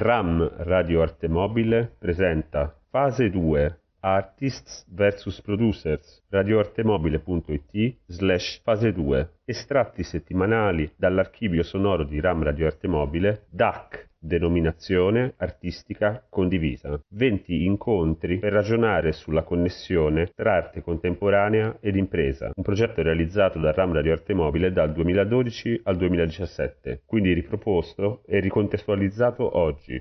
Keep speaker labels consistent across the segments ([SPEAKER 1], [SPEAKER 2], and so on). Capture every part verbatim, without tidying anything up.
[SPEAKER 1] RAM Radio Arte Mobile presenta Fase due Artists versus Producers, radioartemobile punto it slash fase due, estratti settimanali dall'archivio sonoro di RAM Radio Arte Mobile, D A C, denominazione artistica condivisa. venti incontri per ragionare sulla connessione tra arte contemporanea ed impresa, un progetto realizzato da RAM Radio Arte Mobile dal duemiladodici al duemiladiciassette, quindi riproposto e ricontestualizzato oggi.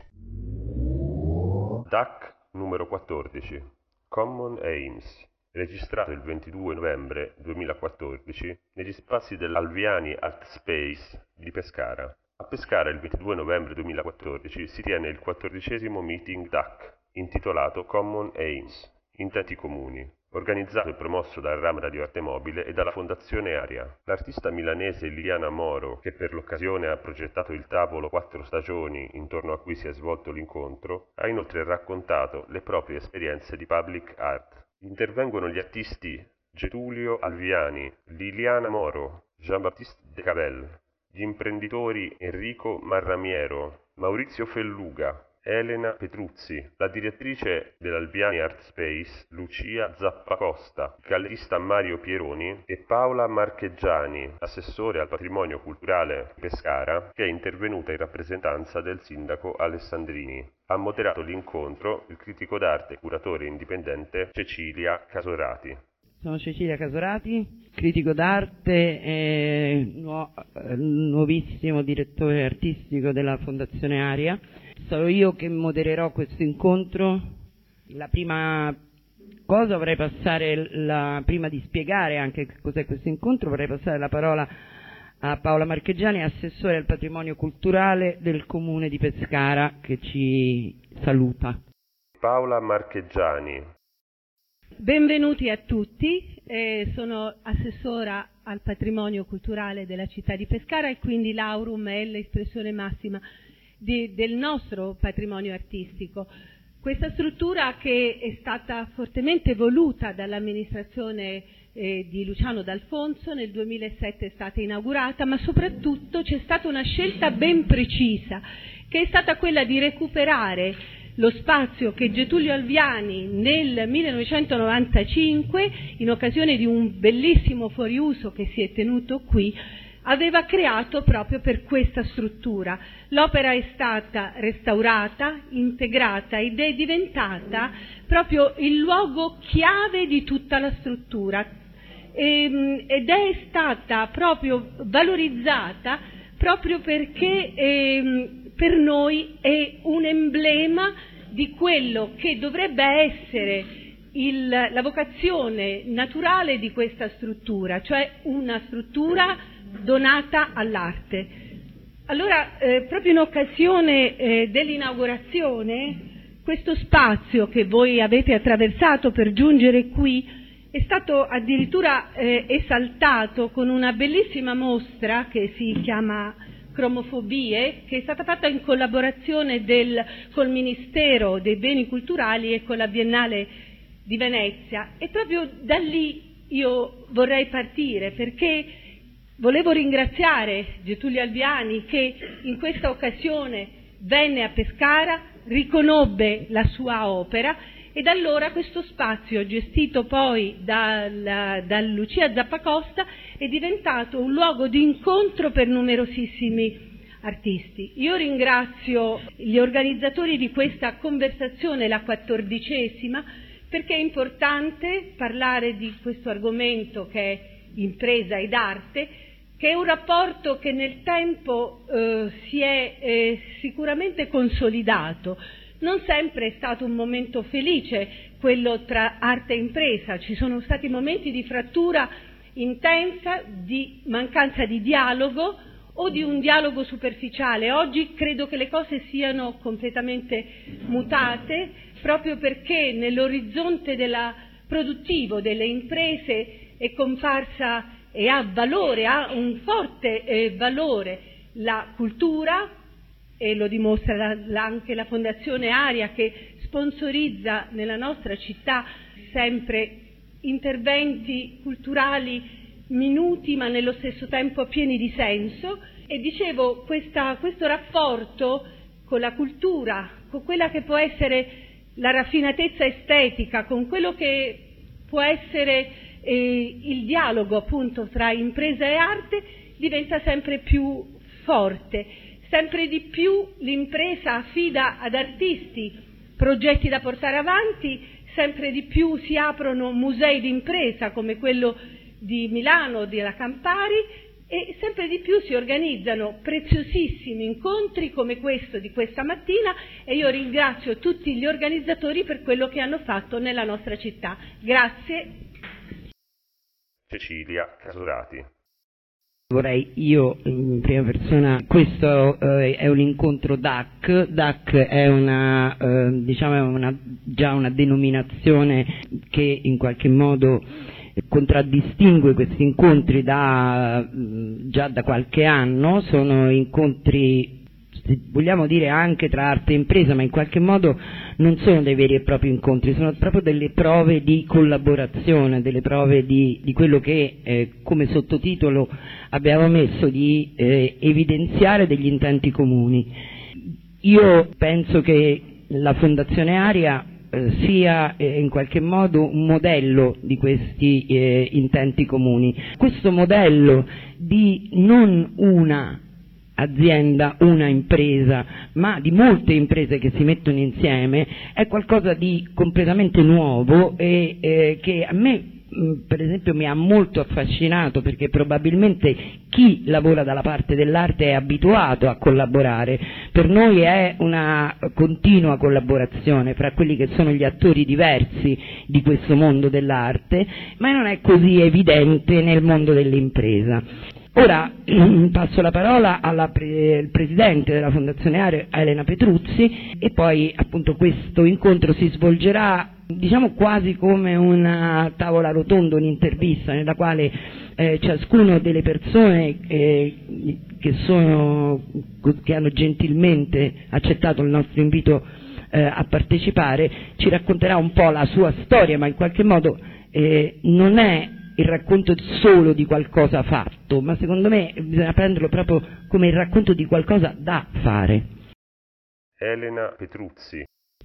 [SPEAKER 1] D A C numero quattordici, Common Aims, registrato il ventidue novembre duemilaquattordici negli spazi dell'Alviani Art Space di Pescara. A Pescara il ventidue novembre duemilaquattordici si tiene il quattordicesimo meeting D A C, intitolato Common Aims, Intenti Comuni, organizzato e promosso dal RAM Radio Arte Mobile e dalla Fondazione Aria. L'artista milanese Liliana Moro, che per l'occasione ha progettato il tavolo Quattro Stagioni intorno a cui si è svolto l'incontro, ha inoltre raccontato le proprie esperienze di public art. Intervengono gli artisti Getulio Alviani, Liliana Moro, Jean-Baptiste Decavel, gli imprenditori Enrico Marramiero, Maurizio Felluga, Elena Petruzzi, la direttrice dell'Alviani Art Space Lucia Zappacosta, il gallerista Mario Pieroni e Paola Marcheggiani, assessore al patrimonio culturale Pescara, che è intervenuta in rappresentanza del sindaco Alessandrini. Ha moderato l'incontro il critico d'arte e curatore indipendente Cecilia Casorati.
[SPEAKER 2] Sono Cecilia Casorati, critico d'arte e nuo- nuovissimo direttore artistico della Fondazione Aria. Sarò io che modererò questo incontro. La prima cosa vorrei passare, la, prima di spiegare anche cos'è questo incontro, vorrei passare la parola a Paola Marcheggiani, assessore al patrimonio culturale del Comune di Pescara, che ci saluta.
[SPEAKER 1] Paola Marcheggiani.
[SPEAKER 3] Benvenuti a tutti, eh, sono assessora al patrimonio culturale della città di Pescara e quindi l'aurum è l'espressione massima di, del nostro patrimonio artistico. Questa struttura, che è stata fortemente voluta dall'amministrazione eh, di Luciano D'Alfonso, nel duemilasette è stata inaugurata, ma soprattutto c'è stata una scelta ben precisa, che è stata quella di recuperare lo spazio che Getulio Alviani nel millenovecentonovantacinque, in occasione di un bellissimo fuoriuso che si è tenuto qui, aveva creato proprio per questa struttura. L'opera è stata restaurata, integrata ed è diventata proprio il luogo chiave di tutta la struttura e, ed è stata proprio valorizzata proprio perché eh, per noi è un emblema di quello che dovrebbe essere il, la vocazione naturale di questa struttura, cioè una struttura donata all'arte. Allora, eh, proprio in occasione eh, dell'inaugurazione, questo spazio che voi avete attraversato per giungere qui è stato addirittura eh, esaltato con una bellissima mostra che si chiama Cromofobie, che è stata fatta in collaborazione del, col Ministero dei Beni Culturali e con la Biennale di Venezia. E proprio da lì io vorrei partire, perché volevo ringraziare Getulio Alviani, che in questa occasione venne a Pescara, riconobbe la sua opera, e da allora questo spazio, gestito poi da, da Lucia Zappacosta, è diventato un luogo di incontro per numerosissimi artisti. Io ringrazio gli organizzatori di questa conversazione, la quattordicesima, perché è importante parlare di questo argomento che è impresa ed arte, che è un rapporto che nel tempo eh, si è eh, sicuramente consolidato. Non sempre è stato un momento felice quello tra arte e impresa, ci sono stati momenti di frattura intensa, di mancanza di dialogo o di un dialogo superficiale. Oggi credo che le cose siano completamente mutate, proprio perché nell'orizzonte della produttivo delle imprese è comparsa e ha valore, ha un forte eh, valore la cultura, e lo dimostra la, la, anche la Fondazione Aria, che sponsorizza nella nostra città sempre interventi culturali minuti ma nello stesso tempo pieni di senso. E dicevo, questa, questo rapporto con la cultura, con quella che può essere la raffinatezza estetica, con quello che può essere eh, il dialogo appunto tra impresa e arte, diventa sempre più forte. Sempre di più l'impresa affida ad artisti progetti da portare avanti, sempre di più si aprono musei d'impresa come quello di Milano, della Campari, e sempre di più si organizzano preziosissimi incontri come questo di questa mattina, e io ringrazio tutti gli organizzatori per quello che hanno fatto nella nostra città. Grazie.
[SPEAKER 1] Cecilia Casurati.
[SPEAKER 2] Vorrei io in prima persona, questo eh, è un incontro D A C, D A C è una, eh, diciamo è una, già una denominazione che in qualche modo contraddistingue questi incontri da, già da qualche anno, sono incontri, vogliamo dire anche tra arte e impresa, ma in qualche modo non sono dei veri e propri incontri, sono proprio delle prove di collaborazione, delle prove di, di quello che eh, come sottotitolo abbiamo messo, di eh, evidenziare degli intenti comuni. Io penso che la Fondazione Aria eh, sia eh, in qualche modo un modello di questi eh, intenti comuni. Questo modello di non una azienda, una impresa, ma di molte imprese che si mettono insieme, è qualcosa di completamente nuovo e eh, che a me mh, per esempio mi ha molto affascinato, perché probabilmente chi lavora dalla parte dell'arte è abituato a collaborare. Per noi è una continua collaborazione fra quelli che sono gli attori diversi di questo mondo dell'arte, ma non è così evidente nel mondo dell'impresa. Ora passo la parola al pre- presidente della Fondazione Aria, Elena Petruzzi, e poi appunto questo incontro si svolgerà diciamo quasi come una tavola rotonda, un'intervista nella quale eh, ciascuno delle persone eh, che, sono, che hanno gentilmente accettato il nostro invito eh, a partecipare ci racconterà un po' la sua storia, ma in qualche modo eh, non è il racconto solo di qualcosa fatto, ma secondo me bisogna prenderlo proprio come il racconto di qualcosa da fare.
[SPEAKER 1] Elena Petruzzi.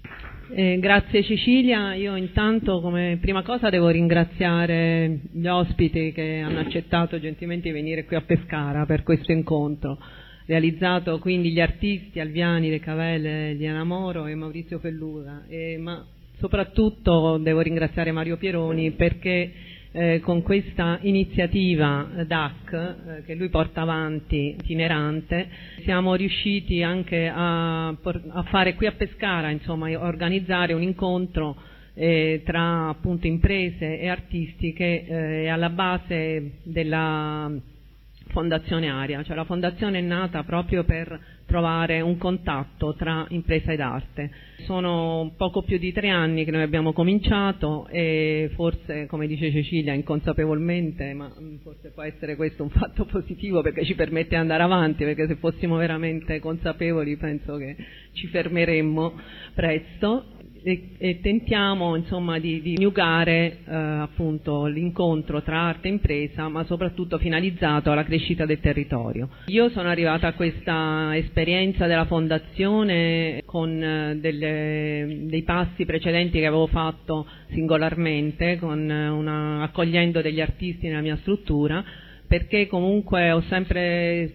[SPEAKER 4] Eh, grazie Cecilia, io intanto come prima cosa devo ringraziare gli ospiti che hanno accettato gentilmente di venire qui a Pescara per questo incontro, realizzato quindi gli artisti Alviani, De Cavelle, Diana Moro e Maurizio Felluga, e, ma soprattutto devo ringraziare Mario Pieroni perché Eh, con questa iniziativa D A C eh, che lui porta avanti, itinerante, siamo riusciti anche a, a fare qui a Pescara, insomma, organizzare un incontro eh, tra appunto imprese e artisti che eh, è alla base della Fondazione Aria. Cioè la fondazione è nata proprio per trovare un contatto tra impresa ed arte. Sono poco più di tre anni che noi abbiamo cominciato e forse, come dice Cecilia, inconsapevolmente, ma forse può essere questo un fatto positivo perché ci permette di andare avanti, perché se fossimo veramente consapevoli penso che ci fermeremmo presto. E, e tentiamo insomma di, di coniugare eh, appunto l'incontro tra arte e impresa, ma soprattutto finalizzato alla crescita del territorio. Io sono arrivata a questa esperienza della fondazione con eh, delle, dei passi precedenti che avevo fatto singolarmente, con una, accogliendo degli artisti nella mia struttura, perché comunque ho sempre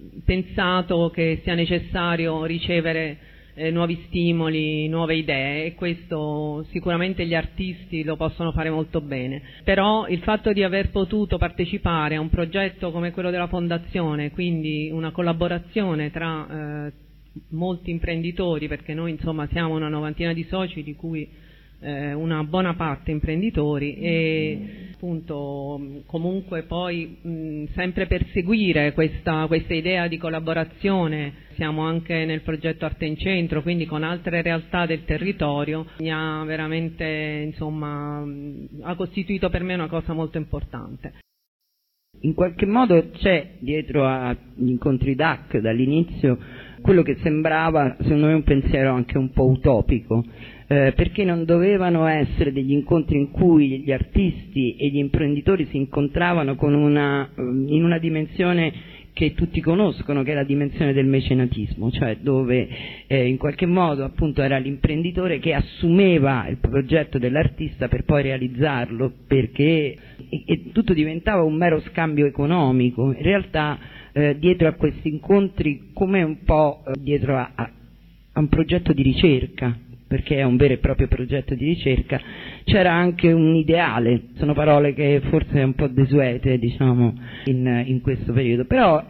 [SPEAKER 4] pensato che sia necessario ricevere Eh, nuovi stimoli, nuove idee, e questo sicuramente gli artisti lo possono fare molto bene. Però il fatto di aver potuto partecipare a un progetto come quello della Fondazione, quindi una collaborazione tra eh, molti imprenditori, perché noi insomma siamo una novantina di soci di cui eh, una buona parte imprenditori, e appunto comunque poi mh, sempre perseguire questa, questa idea di collaborazione. Siamo anche nel progetto Arte in Centro, quindi con altre realtà del territorio, mi ha veramente insomma ha costituito per me una cosa molto importante.
[SPEAKER 2] In qualche modo c'è dietro agli incontri D A C dall'inizio quello che sembrava secondo me un pensiero anche un po' utopico, eh, perché non dovevano essere degli incontri in cui gli artisti e gli imprenditori si incontravano con una, in una dimensione che tutti conoscono, che è la dimensione del mecenatismo, cioè dove eh, in qualche modo appunto era l'imprenditore che assumeva il progetto dell'artista per poi realizzarlo, perché e, e tutto diventava un mero scambio economico. In realtà eh, dietro a questi incontri, come un po' eh, dietro a, a, a un progetto di ricerca, perché è un vero e proprio progetto di ricerca, c'era anche un ideale. Sono parole che forse è un po' desuete, diciamo, in, in questo periodo, però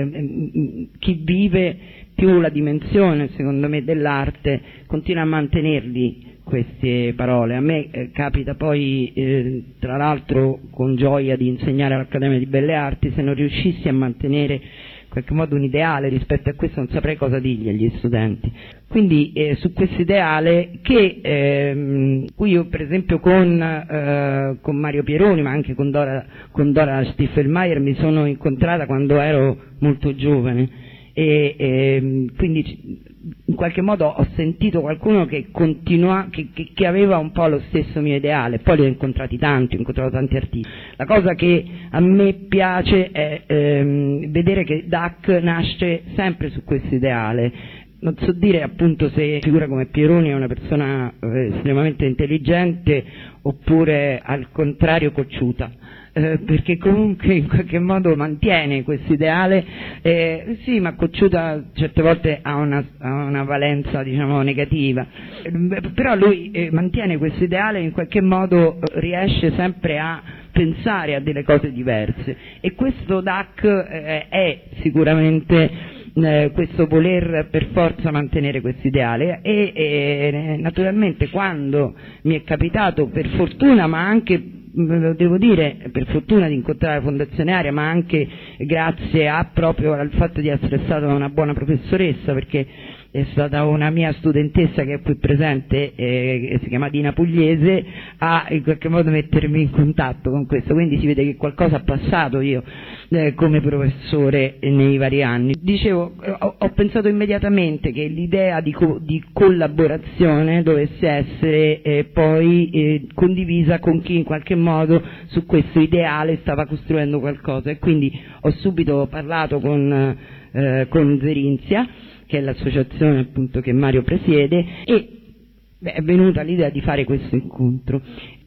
[SPEAKER 2] eh, chi vive più la dimensione, secondo me, dell'arte continua a mantenerli queste parole. A me eh, capita poi, eh, tra l'altro con gioia, di insegnare all'Accademia di Belle Arti. Se non riuscissi a mantenere in qualche modo un ideale rispetto a questo, non saprei cosa dirgli agli studenti. Quindi eh, su questo ideale che ehm, qui io per esempio con, eh, con Mario Pieroni, ma anche con Dora, con Dora Stiefelmeier mi sono incontrata quando ero molto giovane, e e quindi in qualche modo ho sentito qualcuno che continua, che, che, che aveva un po' lo stesso mio ideale. Poi li ho incontrati tanti, ho incontrato tanti artisti. La cosa che a me piace è ehm, vedere che D A C nasce sempre su questo ideale. Non so dire appunto se figura come Pieroni è una persona eh, estremamente intelligente oppure al contrario cocciuta, eh, perché comunque in qualche modo mantiene questo ideale. Eh, sì, ma cocciuta certe volte ha una, ha una valenza, diciamo, negativa, eh, però lui eh, mantiene questo ideale e in qualche modo eh, riesce sempre a pensare a delle cose diverse, e questo D A C eh, è sicuramente Eh, questo voler per forza mantenere questo ideale. E eh, naturalmente quando mi è capitato, per fortuna, ma anche lo devo dire, per fortuna, di incontrare la Fondazione Aria, ma anche grazie a proprio al fatto di essere stata una buona professoressa, perché è stata una mia studentessa che è qui presente, eh, che si chiama Dina Pugliese, a in qualche modo mettermi in contatto con questo, quindi si vede che qualcosa ha passato io eh, come professore nei vari anni. Dicevo, ho, ho pensato immediatamente che l'idea di, co- di collaborazione dovesse essere eh, poi eh, condivisa con chi in qualche modo su questo ideale stava costruendo qualcosa, e quindi ho subito parlato con, eh, con Zerinzia, che è l'associazione appunto che Mario presiede, e beh, è venuta l'idea di fare questo incontro.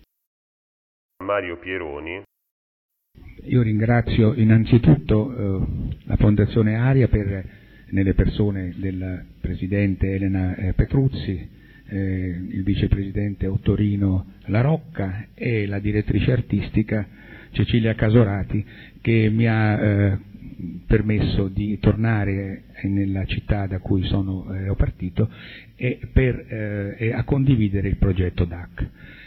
[SPEAKER 1] Mario Pieroni.
[SPEAKER 5] Io ringrazio innanzitutto eh, la Fondazione Aria per, nelle persone del presidente Elena eh, Petruzzi, eh, il vicepresidente Ottorino La Rocca e la direttrice artistica Cecilia Casorati, che mi ha eh, permesso di tornare nella città da cui sono eh, ho partito e per eh, a condividere il progetto D A C.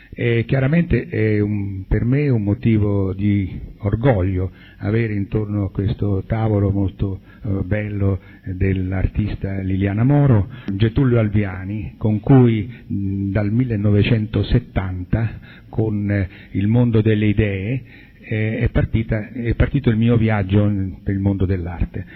[SPEAKER 5] E chiaramente è un, per me è un motivo di orgoglio avere intorno a questo tavolo molto eh, bello eh, dell'artista Liliana Moro, Getulio Alviani, con cui mh, dal millenovecentosettanta con eh, il mondo delle idee eh, è, partita, è partito il mio viaggio per il mondo dell'arte.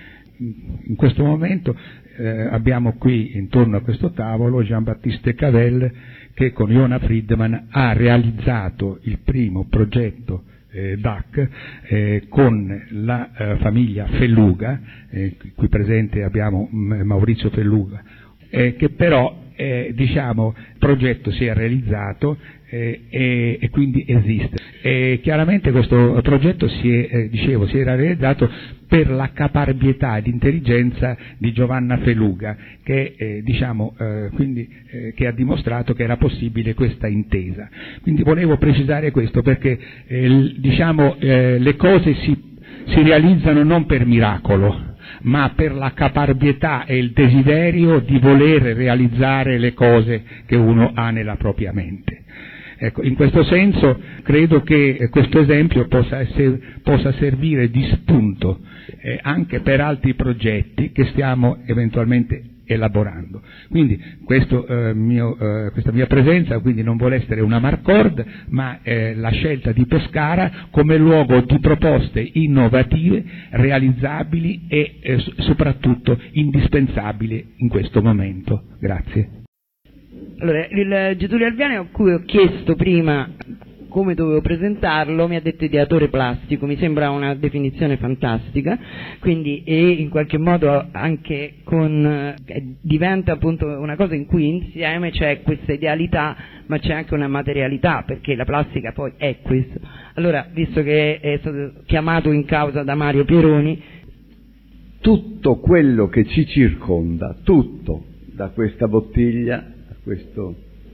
[SPEAKER 5] In questo momento eh, abbiamo qui intorno a questo tavolo Jean-Baptiste Cavell, che con Iona Friedman ha realizzato il primo progetto eh, D A C eh, con la eh, famiglia Felluga, eh, qui presente abbiamo M- Maurizio Felluga, eh, che però eh, diciamo il progetto si è realizzato eh, e, e quindi esiste. E chiaramente questo progetto si è, eh, dicevo, si era realizzato per la caparbietà ed intelligenza di Giovanna Feluga, che eh, diciamo eh, quindi eh, che ha dimostrato che era possibile questa intesa. Quindi volevo precisare questo perché eh, l, diciamo eh, le cose si, si realizzano non per miracolo, ma per la caparbietà e il desiderio di voler realizzare le cose che uno ha nella propria mente. Ecco, in questo senso credo che questo esempio possa, essere, possa servire di spunto eh, anche per altri progetti che stiamo eventualmente elaborando. Quindi questo, eh, mio, eh, questa mia presenza quindi non vuole essere una marcord, ma eh, la scelta di Pescara come luogo di proposte innovative, realizzabili e eh, soprattutto indispensabili in questo momento. Grazie.
[SPEAKER 2] Allora, il Getulio Alviani, a cui ho chiesto prima come dovevo presentarlo, mi ha detto ideatore plastico, mi sembra una definizione fantastica, quindi e in qualche modo anche con eh, diventa appunto una cosa in cui insieme c'è questa idealità ma c'è anche una materialità, perché la plastica poi è questo. Allora, visto che è stato chiamato in causa da Mario Pieroni,
[SPEAKER 6] tutto quello che ci circonda, tutto, da questa bottiglia a questo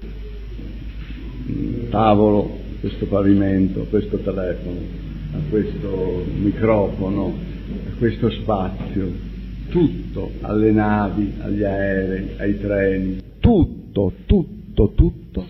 [SPEAKER 6] tavolo, questo pavimento, a questo telefono, a questo microfono, a questo spazio, tutto, alle navi, agli aerei, ai treni, tutto, tutto, tutto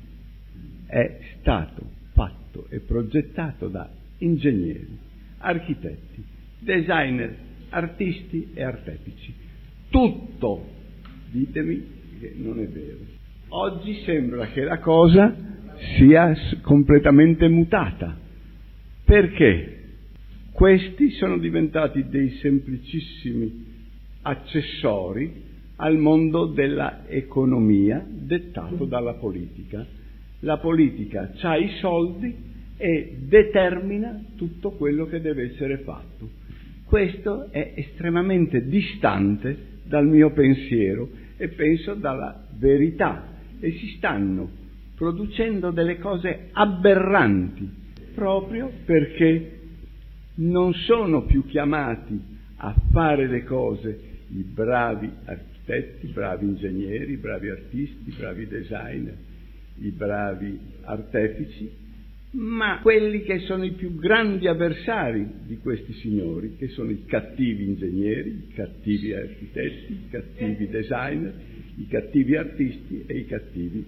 [SPEAKER 6] è stato fatto e progettato da ingegneri, architetti, designer, artisti e artefici. Tutto, ditemi che non è vero. Oggi sembra che la cosa sia completamente mutata. Perché? Questi sono diventati dei semplicissimi accessori al mondo della economia dettato dalla politica. La politica ha i soldi e determina tutto quello che deve essere fatto. Questo è estremamente distante dal mio pensiero e penso dalla verità, e si stanno producendo delle cose aberranti proprio perché non sono più chiamati a fare le cose i bravi architetti, i bravi ingegneri, i bravi artisti, i bravi designer, i bravi artefici, ma quelli che sono i più grandi avversari di questi signori, che sono i cattivi ingegneri, i cattivi architetti, i cattivi designer, i cattivi artisti e i cattivi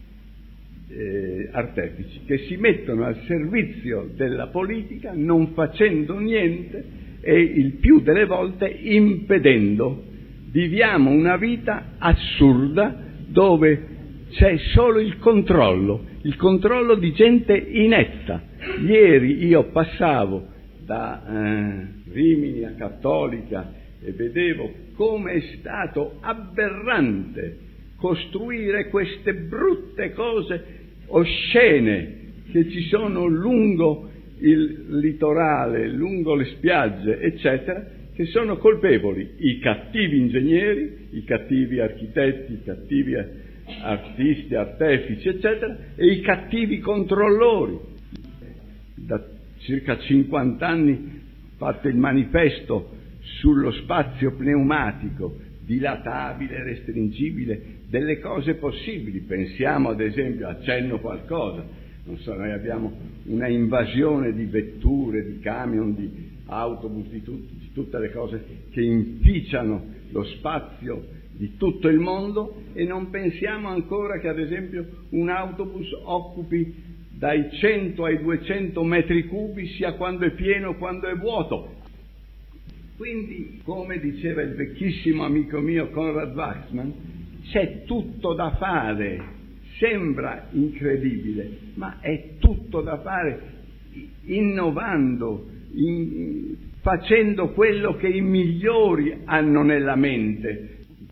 [SPEAKER 6] eh, artefici, che si mettono al servizio della politica non facendo niente e il più delle volte impedendo. Viviamo una vita assurda dove c'è solo il controllo, il controllo di gente inetta. Ieri io passavo da eh, Rimini a Cattolica e vedevo come è stato aberrante costruire queste brutte cose oscene che ci sono lungo il litorale, lungo le spiagge, eccetera, che sono colpevoli i cattivi ingegneri, i cattivi architetti, i cattivi artisti, artefici, eccetera, e i cattivi controllori. Da circa cinquanta anni ho fatto il manifesto sullo spazio pneumatico, dilatabile, restringibile, delle cose possibili. Pensiamo ad esempio, accenno qualcosa, non so, noi abbiamo una invasione di vetture, di camion, di autobus, di, tut- di tutte le cose che inficiano lo spazio di tutto il mondo, e non pensiamo ancora che ad esempio un autobus occupi dai cento ai duecento metri cubi sia quando è pieno quando è vuoto. Quindi, come diceva il vecchissimo amico mio Konrad Wachsmann, c'è tutto da fare. Sembra incredibile, ma è tutto da fare, innovando, in, facendo quello che i migliori hanno nella mente.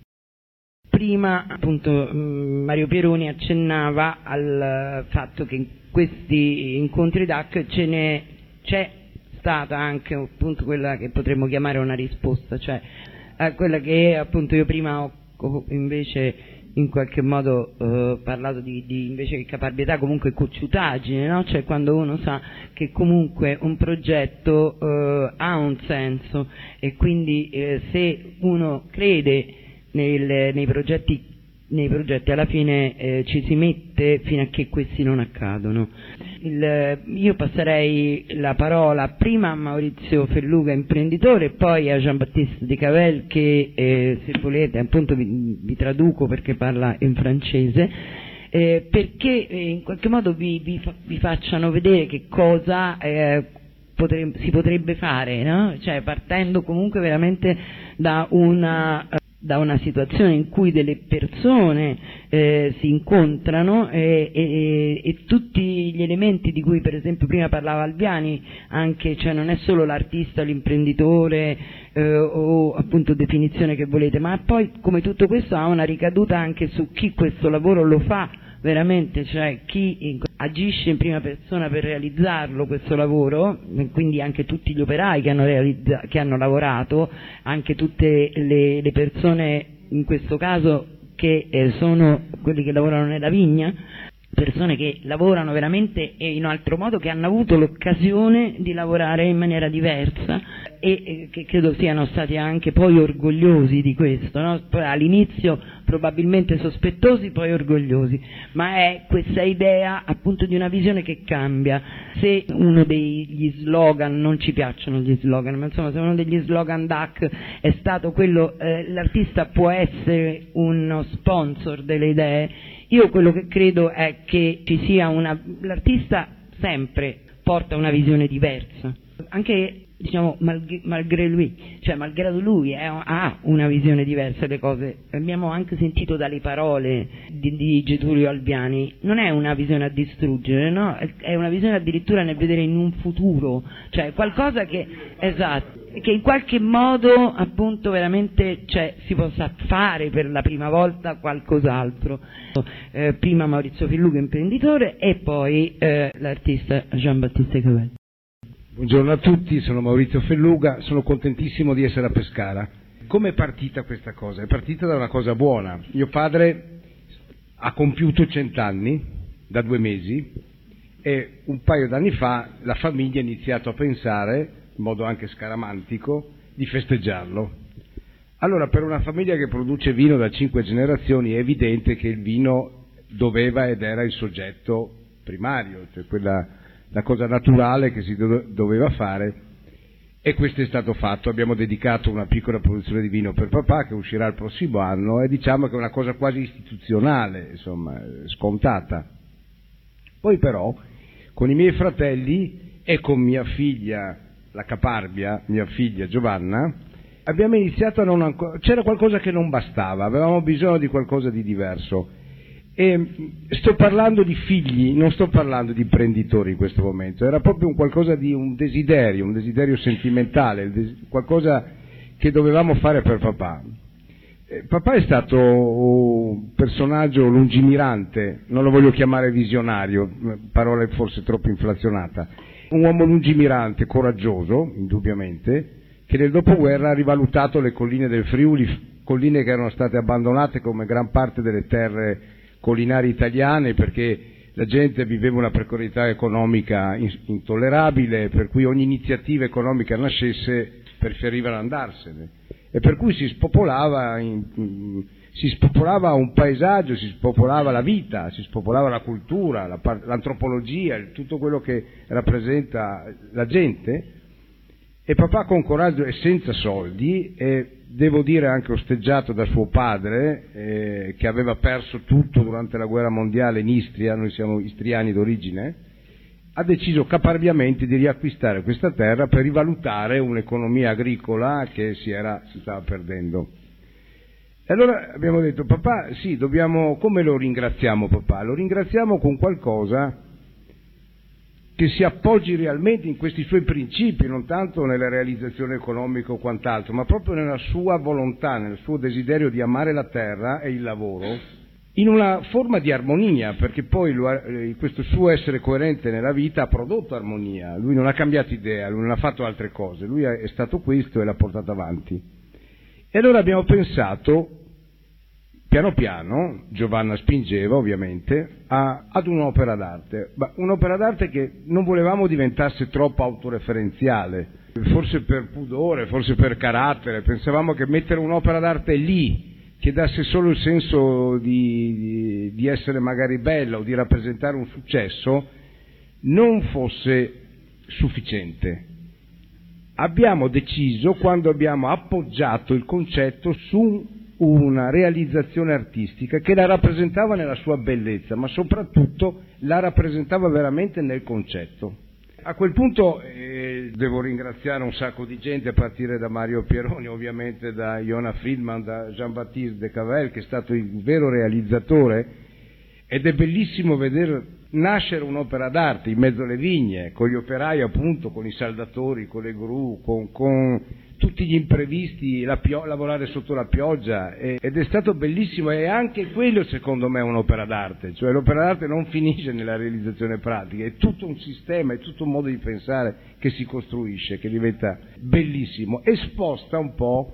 [SPEAKER 2] Prima appunto Mario Pieroni accennava al fatto che in questi incontri D A C ce ne c'è stata anche appunto quella che potremmo chiamare una risposta, cioè a quella che appunto io prima ho invece in qualche modo eh, parlato di, di invece che caparbietà comunque cocciutaggine, no? Cioè quando uno sa che comunque un progetto eh, ha un senso, e quindi eh, se uno crede nel, nei progetti nei progetti alla fine eh, ci si mette fino a che questi non accadono. Il, io passerei la parola prima a Maurizio Felluga, imprenditore, e poi a Jean-Baptiste de Cavel che eh, se volete appunto vi, vi traduco perché parla in francese, eh, perché eh, in qualche modo vi, vi, fa, vi facciano vedere che cosa eh, potre, si potrebbe fare, no? Cioè partendo comunque veramente da una da una situazione in cui delle persone eh, si incontrano e, e, e tutti gli elementi di cui per esempio prima parlava Alviani, anche, cioè non è solo l'artista, l'imprenditore eh, o appunto definizione che volete, ma poi come tutto questo ha una ricaduta anche su chi questo lavoro lo fa veramente c'è chi agisce in prima persona per realizzarlo questo lavoro, quindi anche tutti gli operai che hanno, realizza- che hanno lavorato, anche tutte le, le persone in questo caso che eh, sono quelli che lavorano nella vigna, persone che lavorano veramente in un altro modo, che hanno avuto l'occasione di lavorare in maniera diversa e eh, che credo siano stati anche poi orgogliosi di questo, no? Poi all'inizio probabilmente sospettosi, poi orgogliosi, ma è questa idea appunto di una visione che cambia. Se uno degli slogan, non ci piacciono gli slogan, ma insomma se uno degli slogan D A C è stato quello eh, l'artista può essere uno sponsor delle idee, io quello che credo è che ci sia una, l'artista sempre porta una visione diversa, anche diciamo malgré, malgré lui, cioè malgrado lui eh, ha una visione diversa delle cose. Abbiamo anche sentito dalle parole di, di Getulio Albiani, non è una visione a distruggere, no? È una visione addirittura nel vedere in un futuro, cioè qualcosa che, esatto, che in qualche modo appunto veramente cioè, si possa fare per la prima volta qualcos'altro. Eh, prima Maurizio Felluga, imprenditore, e poi eh, l'artista Jean-Baptiste Cavell.
[SPEAKER 7] Buongiorno a tutti, sono Maurizio Felluga, sono contentissimo di essere a Pescara. Come è partita questa cosa? È partita da una cosa buona. Mio padre ha compiuto cent'anni da due mesi e un paio d'anni fa la famiglia ha iniziato a pensare, in modo anche scaramantico, di festeggiarlo. Allora, per una famiglia che produce vino da cinque generazioni è evidente che il vino doveva ed era il soggetto primario, cioè quella la cosa naturale che si do- doveva fare, e questo è stato fatto. Abbiamo dedicato una piccola produzione di vino per papà che uscirà il prossimo anno e diciamo che è una cosa quasi istituzionale, insomma, scontata. Poi però con i miei fratelli e con mia figlia, la caparbia, mia figlia Giovanna, abbiamo iniziato a non ancora, c'era qualcosa che non bastava, avevamo bisogno di qualcosa di diverso. E sto parlando di figli, non sto parlando di imprenditori in questo momento, era proprio un qualcosa di un desiderio, un desiderio sentimentale, qualcosa che dovevamo fare per papà. Eh, papà è stato un personaggio lungimirante, non lo voglio chiamare visionario, parola forse troppo inflazionata, un uomo lungimirante, coraggioso, indubbiamente, che nel dopoguerra ha rivalutato le colline del Friuli, colline che erano state abbandonate come gran parte delle terre collinari italiane perché la gente viveva una precarietà economica intollerabile, per cui ogni iniziativa economica nascesse preferivano andarsene, e per cui si spopolava, in, in, si spopolava un paesaggio, si spopolava la vita, si spopolava la cultura, la, l'antropologia, tutto quello che rappresenta la gente. E papà con coraggio e senza soldi, e devo dire anche osteggiato da suo padre, eh, che aveva perso tutto durante la guerra mondiale in Istria, noi siamo istriani d'origine, ha deciso caparbiamente di riacquistare questa terra per rivalutare un'economia agricola che si, era, si stava perdendo. E allora abbiamo detto, papà, sì, dobbiamo, come lo ringraziamo papà? Lo ringraziamo con qualcosa che si appoggi realmente in questi suoi principi, non tanto nella realizzazione economica o quant'altro, ma proprio nella sua volontà, nel suo desiderio di amare la terra e il lavoro, in una forma di armonia, perché poi lo, questo suo essere coerente nella vita ha prodotto armonia. Lui non ha cambiato idea, lui non ha fatto altre cose, lui è stato questo e l'ha portato avanti. E allora abbiamo pensato, piano piano, Giovanna spingeva ovviamente, a, ad un'opera d'arte, ma un'opera d'arte che non volevamo diventasse troppo autoreferenziale, forse per pudore, forse per carattere, pensavamo che mettere un'opera d'arte lì, che dasse solo il senso di, di, di essere magari bella o di rappresentare un successo, non fosse sufficiente. Abbiamo deciso, quando abbiamo appoggiato il concetto su una realizzazione artistica che la rappresentava nella sua bellezza, ma soprattutto la rappresentava veramente nel concetto. A quel punto eh, devo ringraziare un sacco di gente, a partire da Mario Pieroni, ovviamente da Iona Friedman, da Jean-Baptiste de Cavell, che è stato il vero realizzatore, ed è bellissimo vedere nascere un'opera d'arte in mezzo alle vigne, con gli operai appunto, con i saldatori, con le gru, con, con tutti gli imprevisti, la pio- lavorare sotto la pioggia, e, ed è stato bellissimo, e anche quello secondo me è un'opera d'arte, cioè l'opera d'arte non finisce nella realizzazione pratica, è tutto un sistema, è tutto un modo di pensare che si costruisce, che diventa bellissimo e sposta un po'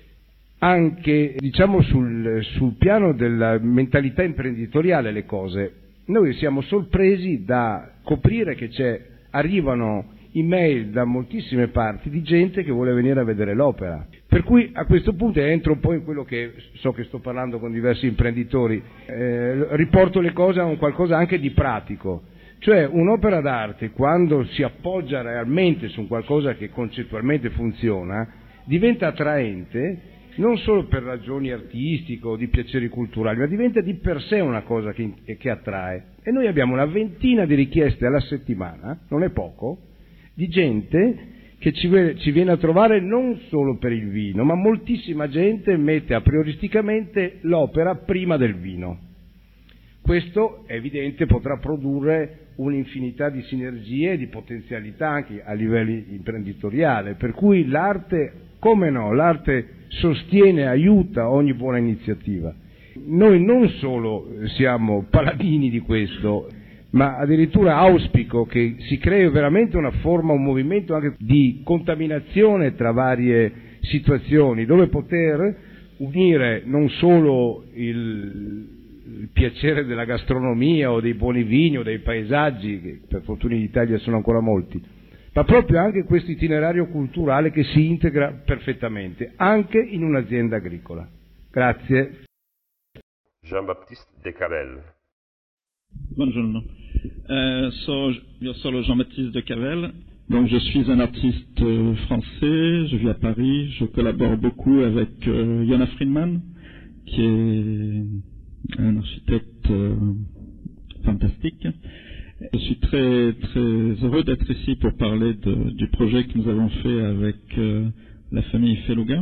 [SPEAKER 7] anche, diciamo, sul, sul piano della mentalità imprenditoriale le cose. Noi siamo sorpresi da scoprire che c'è, arrivano email da moltissime parti di gente che vuole venire a vedere l'opera. Per cui a questo punto entro un po' in quello che so che sto parlando con diversi imprenditori, eh, riporto le cose a un qualcosa anche di pratico. Cioè un'opera d'arte, quando si appoggia realmente su qualcosa che concettualmente funziona, diventa attraente non solo per ragioni artistiche o di piaceri culturali, ma diventa di per sé una cosa che, che attrae. E noi abbiamo una ventina di richieste alla settimana, non è poco, di gente che ci, ci viene a trovare non solo per il vino, ma moltissima gente mette a prioristicamente l'opera prima del vino. Questo è evidente, potrà produrre un'infinità di sinergie e di potenzialità anche a livello imprenditoriale, per cui l'arte, come no, l'arte sostiene, aiuta ogni buona iniziativa. Noi non solo siamo paladini di questo, ma addirittura auspico che si crei veramente una forma, un movimento anche di contaminazione tra varie situazioni, dove poter unire non solo il, il piacere della gastronomia o dei buoni vini o dei paesaggi, che per fortuna in Italia sono ancora molti, ma proprio anche questo itinerario culturale che si integra perfettamente, anche in un'azienda agricola. Grazie.
[SPEAKER 1] Jean-Baptiste Decavel.
[SPEAKER 8] Buongiorno. Euh, so, io sono Jean-Baptiste Decavel. Donc je suis un artiste euh, français, je vis à Paris, je collabore beaucoup avec euh, Yona Friedman, qui est un architecte euh, fantastique. Je suis très très heureux d'être ici pour parler de, du projet que nous avons fait avec euh, la famille Feluga.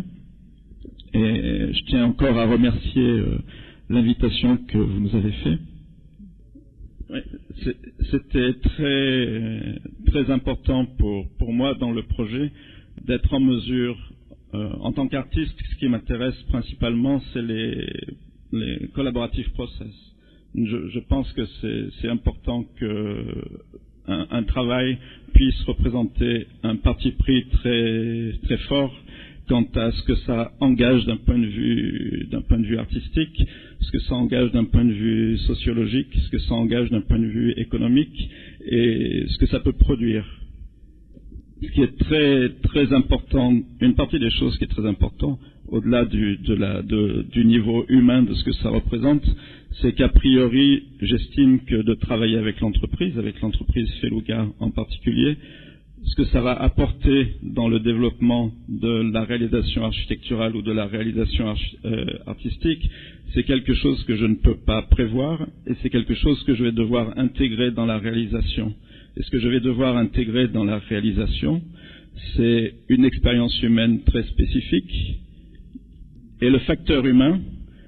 [SPEAKER 8] Et je tiens encore à remercier euh, l'invitation que vous nous avez faite. Oui, c'était très très important pour pour moi dans le projet d'être en mesure, euh, en tant qu'artiste, ce qui m'intéresse principalement, c'est les les collaborative process. Je, je pense que c'est c'est important que un, un travail puisse représenter un parti pris très très fort quant à ce que ça engage d'un point de vue d'un point de vue artistique, ce que ça engage d'un point de vue sociologique, ce que ça engage d'un point de vue économique et ce que ça peut produire. Ce qui est très très important, une partie des choses qui est très important, au-delà du de la de, du niveau humain de ce que ça représente, c'est qu'a priori, j'estime que de travailler avec l'entreprise, avec l'entreprise Feluga en particulier, ce que ça va apporter dans le développement de la réalisation architecturale ou de la réalisation archi- euh, artistique, c'est quelque chose que je ne peux pas prévoir et c'est quelque chose que je vais devoir intégrer dans la réalisation. Et ce que je vais devoir intégrer dans la réalisation, c'est une expérience humaine très spécifique et le facteur humain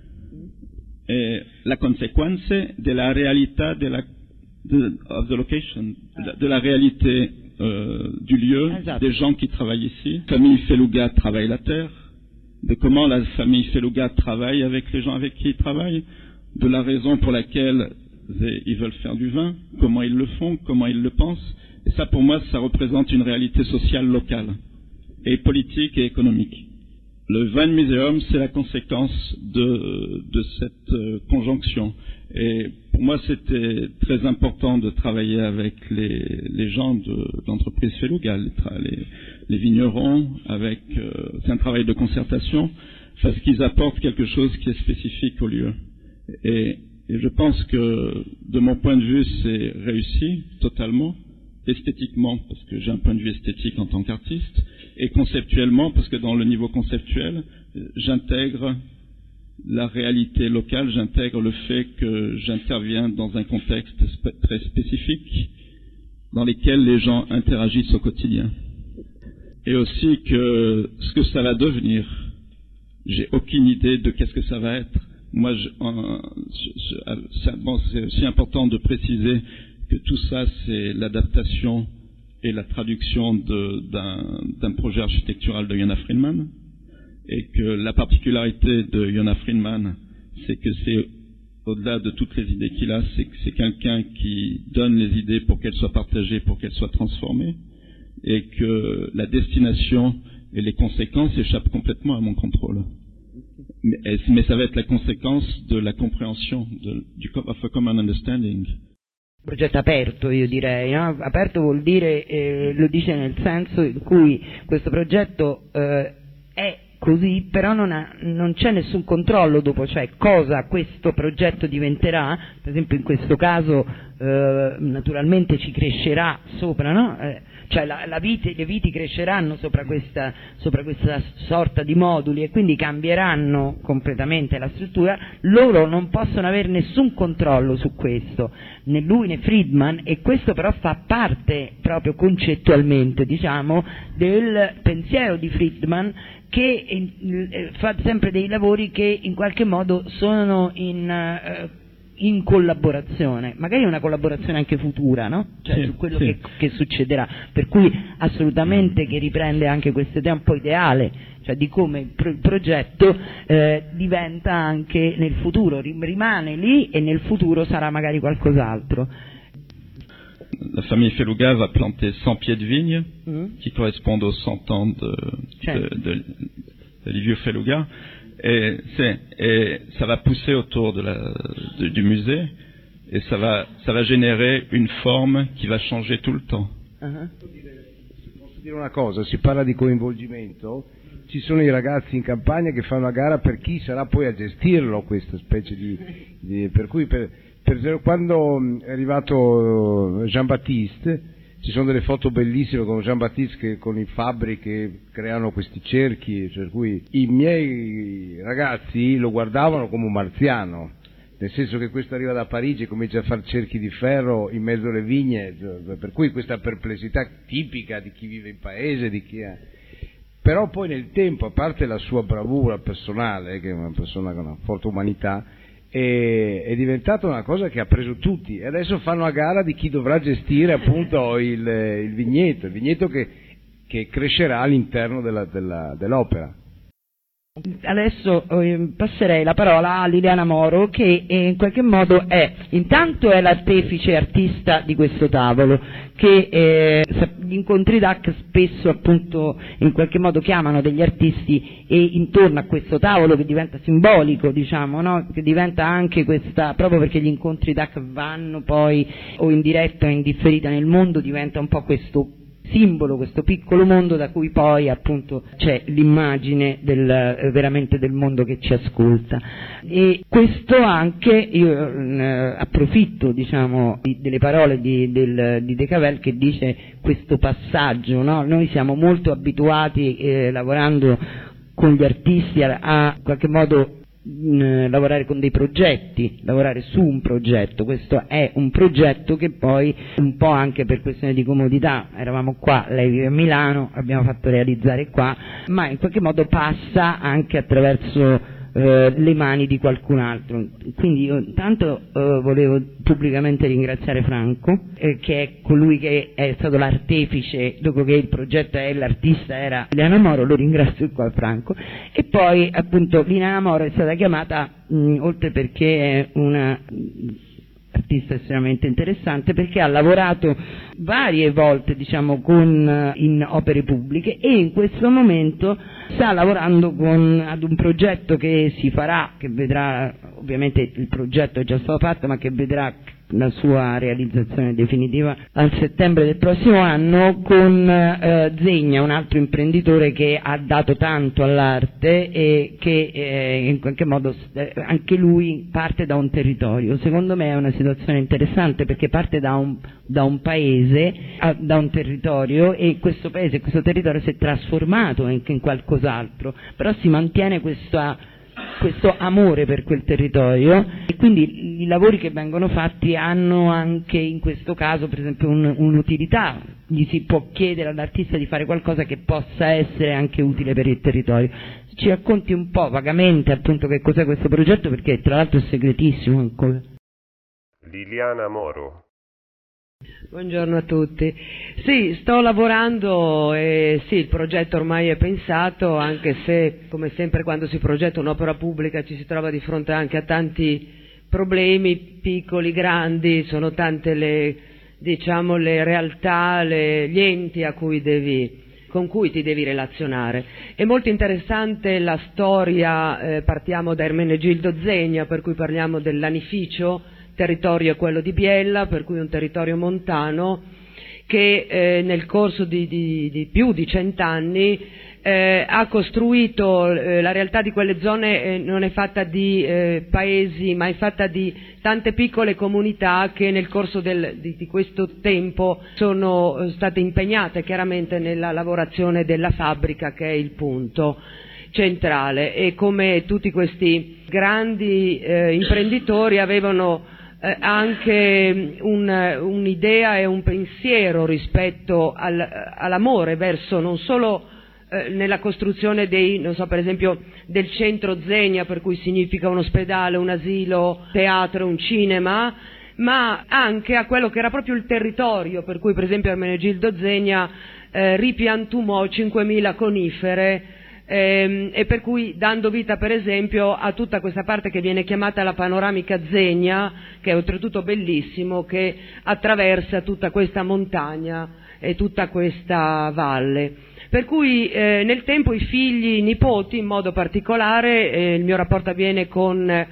[SPEAKER 8] est la conséquence de la réalité de la de, of the location, de la, de la réalité Euh, du lieu, exact. Des gens qui travaillent ici. La famille Feluga travaille la terre, de comment la famille Feluga travaille avec les gens avec qui ils travaillent, de la raison pour laquelle ils veulent faire du vin, comment ils le font, comment ils le pensent. Et ça, pour moi, ça représente une réalité sociale locale, et politique et économique. Le Wine Museum, c'est la conséquence de, de cette euh, conjonction. Et pour moi, c'était très important de travailler avec les, les gens de, de l'entreprise Feluga, les, les, les vignerons, avec euh, c'est un travail de concertation, parce qu'ils apportent quelque chose qui est spécifique au lieu. Et, et je pense que, de mon point de vue, c'est réussi totalement, esthétiquement, parce que j'ai un point de vue esthétique en tant qu'artiste, et conceptuellement, parce que dans le niveau conceptuel, j'intègre la réalité locale, j'intègre le fait que j'interviens dans un contexte sp- très spécifique dans lequel les gens interagissent au quotidien. Et aussi que ce que ça va devenir, j'ai aucune idée de qu'est-ce que ça va être. Moi, je, euh, je, je, c'est, bon, c'est aussi important de préciser que tout ça, c'est l'adaptation est la traduction d'un projet architectural de Yona Friedman, et que la particularité de Yona Friedman, c'est que c'est, au-delà de toutes les idées qu'il a, c'est que c'est quelqu'un qui donne les idées pour qu'elles soient partagées, pour qu'elles soient transformées, et que la destination et les conséquences échappent complètement à mon contrôle. Mais, mais ça va être la conséquence de la compréhension, de, du of a common understanding.
[SPEAKER 2] Progetto aperto, io direi, no? Aperto vuol dire, eh, lo dice nel senso in cui questo progetto eh, è così, però non, ha, non c'è nessun controllo dopo, cioè cosa questo progetto diventerà. Per esempio in questo caso eh, naturalmente ci crescerà sopra, no? Eh, cioè la, la vite, le viti cresceranno sopra questa, sopra questa sorta di moduli e quindi cambieranno completamente la struttura. Loro non possono avere nessun controllo su questo, né lui né Friedman, e questo però fa parte proprio concettualmente, diciamo, del pensiero di Friedman, che eh, fa sempre dei lavori che in qualche modo sono in, eh, in collaborazione, magari una collaborazione anche futura, no? Cioè sì, su quello sì. che, che succederà, per cui assolutamente che riprende anche questa idea un po' ideale, cioè di come il, pro il progetto eh, diventa anche nel futuro, rimane lì e nel futuro sarà magari qualcos'altro.
[SPEAKER 8] La famille Feluga va planter cent pieds de vigne, mmh. qui correspondent aux cent ans de, de, de, de Liviu Feluga, et, et ça va pousser autour de la, de, du musée, et ça va, ça va générer une forme qui va changer tout le temps.
[SPEAKER 7] Uh-huh. Posso dire una cosa, si parla di coinvolgimento, ci sono i ragazzi in campagna che fanno a gara per chi sarà poi a gestirlo, questa specie di, di per cui per, Per, quando è arrivato Jean-Baptiste, ci sono delle foto bellissime con Jean-Baptiste che, con i fabbri che creano questi cerchi, per cui i miei ragazzi lo guardavano come un marziano, nel senso che questo arriva da Parigi e comincia a fare cerchi di ferro in mezzo alle vigne, per cui questa perplessità tipica di chi vive in paese, di chi ha... Però poi nel tempo, a parte la sua bravura personale, che è una persona con una forte umanità, è, è diventata una cosa che ha preso tutti, e adesso fanno a gara di chi dovrà gestire appunto il, il vigneto, il vigneto che, che crescerà all'interno della, della, dell'opera.
[SPEAKER 2] Adesso eh, passerei la parola a Liliana Moro, che eh, in qualche modo è, intanto è l'artefice artista di questo tavolo, che eh, gli incontri D A C spesso appunto in qualche modo chiamano degli artisti, e intorno a questo tavolo che diventa simbolico, diciamo, no? Che diventa anche questa, proprio perché gli incontri D A C vanno poi o in diretta o in differita nel mondo, diventa un po' questo simbolo, questo piccolo mondo da cui poi appunto c'è l'immagine del, veramente del mondo che ci ascolta. E questo anche, io eh, approfitto diciamo di, delle parole di, del, di De Cavell, che dice questo passaggio, no? Noi siamo molto abituati eh, lavorando con gli artisti a, a in qualche modo mh, lavorare con dei progetti, lavorare su un progetto. Questo è un progetto che poi, un po' anche per questione di comodità, eravamo qua, lei vive a Milano, abbiamo fatto realizzare qua, ma in qualche modo passa anche attraverso eh, le mani di qualcun altro. Quindi io intanto eh, volevo pubblicamente ringraziare Franco, eh, che è colui che è stato l'artefice, dopo che il progetto è l'artista era Liliana Moro, lo ringrazio qua Franco. E poi appunto Liliana Moro è stata chiamata mh, oltre perché è una artista estremamente interessante, perché ha lavorato varie volte diciamo con in opere pubbliche, e in questo momento sta lavorando con, ad un progetto che si farà, che vedrà, ovviamente il progetto è già stato fatto, ma che vedrà la sua realizzazione definitiva al settembre del prossimo anno, con eh, Zegna, un altro imprenditore che ha dato tanto all'arte e che eh, in qualche modo eh, anche lui parte da un territorio. Secondo me è una situazione interessante, perché parte da un, da un paese, a, da un territorio, e questo paese, questo territorio si è trasformato anche in qualcos'altro, però si mantiene questa questo amore per quel territorio, e quindi i lavori che vengono fatti hanno anche in questo caso per esempio un, un'utilità. Gli si può chiedere all'artista di fare qualcosa che possa essere anche utile per il territorio. Ci racconti un po' vagamente appunto che cos'è questo progetto, perché tra l'altro è segretissimo ancora.
[SPEAKER 1] Liliana Moro.
[SPEAKER 9] Buongiorno a tutti. Sì, sto lavorando e sì, il progetto ormai è pensato, anche se come sempre quando si progetta un'opera pubblica ci si trova di fronte anche a tanti problemi, piccoli, grandi, sono tante le, diciamo, le realtà, le, gli enti a cui devi, con cui ti devi relazionare. È molto interessante la storia, eh, partiamo da Ermenegildo Zegna, per cui parliamo del lanificio, territorio è quello di Biella, per cui un territorio montano che eh, nel corso di, di, di più di cent'anni eh, ha costruito, eh, la realtà di quelle zone eh, non è fatta di eh, paesi, ma è fatta di tante piccole comunità che nel corso del, di, di questo tempo sono state impegnate chiaramente nella lavorazione della fabbrica, che è il punto centrale, e come tutti questi grandi eh, imprenditori avevano Eh, anche un, un'idea e un pensiero rispetto al, all'amore verso non solo eh, nella costruzione dei, non so, per esempio del centro Zegna, per cui significa un ospedale, un asilo, teatro, un cinema, ma anche a quello che era proprio il territorio, per cui per esempio Ermenegildo Zegna eh, ripiantumò cinquemila conifere, Ehm, e per cui dando vita per esempio a tutta questa parte che viene chiamata la panoramica Zegna, che è oltretutto bellissimo, che attraversa tutta questa montagna e tutta questa valle. Per cui eh, nel tempo i figli, i nipoti in modo particolare, eh, il mio rapporto avviene con eh,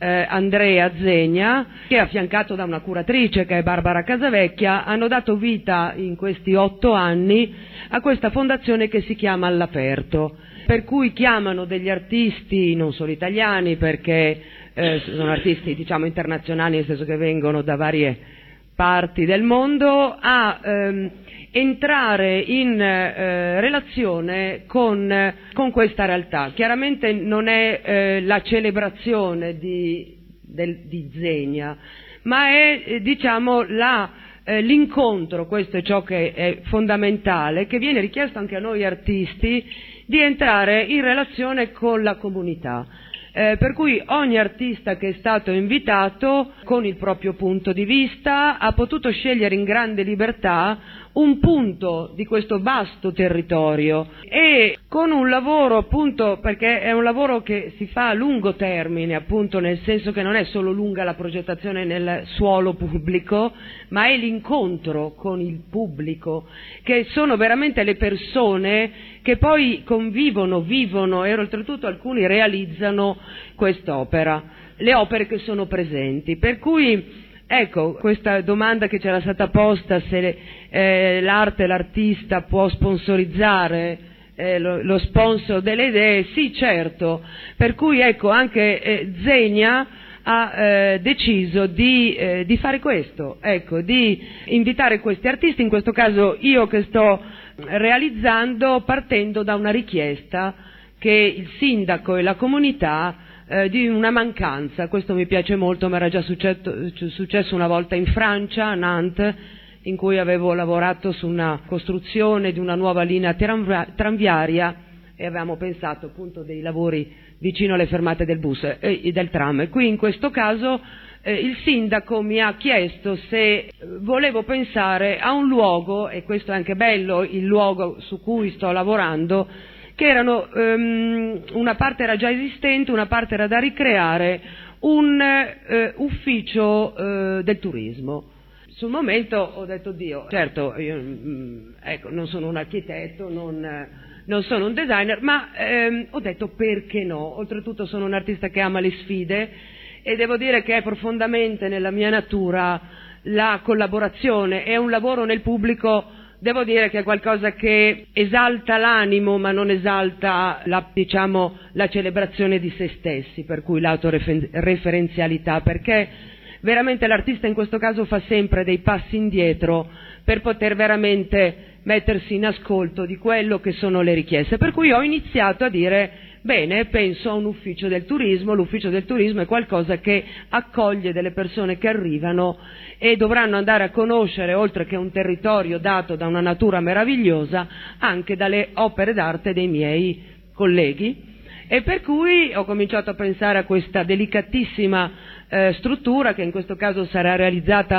[SPEAKER 9] Andrea Zegna, che è affiancato da una curatrice che è Barbara Casavecchia, hanno dato vita in questi otto anni a questa fondazione che si chiama All'Aperto, per cui chiamano degli artisti non solo italiani, perché eh, sono artisti diciamo internazionali, nel senso che vengono da varie parti del mondo, a ehm, entrare in eh, relazione con, con questa realtà. Chiaramente non è eh, la celebrazione di, del, di Zegna, ma è eh, diciamo la eh, l'incontro, questo è ciò che è fondamentale, che viene richiesto anche a noi artisti, di entrare in relazione con la comunità. Eh, per cui ogni artista che è stato invitato, con il proprio punto di vista, ha potuto scegliere in grande libertà un punto di questo vasto territorio, e con un lavoro appunto, perché è un lavoro che si fa a lungo termine, appunto nel senso che non è solo lunga la progettazione nel suolo pubblico, ma è l'incontro con il pubblico, che sono veramente le persone che poi convivono, vivono e oltretutto alcuni realizzano quest'opera, le opere che sono presenti. Per cui ecco, questa domanda che c'era stata posta, se eh, l'arte, l'artista può sponsorizzare eh, lo, lo sponsor delle idee, sì certo, per cui ecco anche eh, Zegna ha eh, deciso di, eh, di fare questo, ecco, di invitare questi artisti, in questo caso io che sto realizzando partendo da una richiesta che il sindaco e la comunità eh, di una mancanza. Questo mi piace molto, mi era già successo, successo una volta in Francia, a Nantes, in cui avevo lavorato su una costruzione di una nuova linea tranviaria e avevamo pensato appunto dei lavori vicino alle fermate del bus e del tram. E qui in questo caso eh, il sindaco mi ha chiesto se volevo pensare a un luogo, e questo è anche bello, il luogo su cui sto lavorando, che erano, um, una parte era già esistente, una parte era da ricreare, un eh, ufficio eh, del turismo. Sul momento ho detto, Dio, certo, io mh, ecco, non sono un architetto, non, non sono un designer, ma ehm, ho detto perché no, oltretutto sono un artista che ama le sfide e devo dire che è profondamente nella mia natura la collaborazione, è un lavoro nel pubblico. Devo dire che è qualcosa che esalta l'animo, ma non esalta la, diciamo, la celebrazione di se stessi, per cui l'autoreferenzialità, perché veramente l'artista in questo caso fa sempre dei passi indietro per poter veramente mettersi in ascolto di quello che sono le richieste. Per cui ho iniziato a dire, bene, penso a un ufficio del turismo, l'ufficio del turismo è qualcosa che accoglie delle persone che arrivano e dovranno andare a conoscere, oltre che un territorio dato da una natura meravigliosa, anche dalle opere d'arte dei miei colleghi. E per cui ho cominciato a pensare a questa delicatissima eh, struttura, che in questo caso sarà realizzata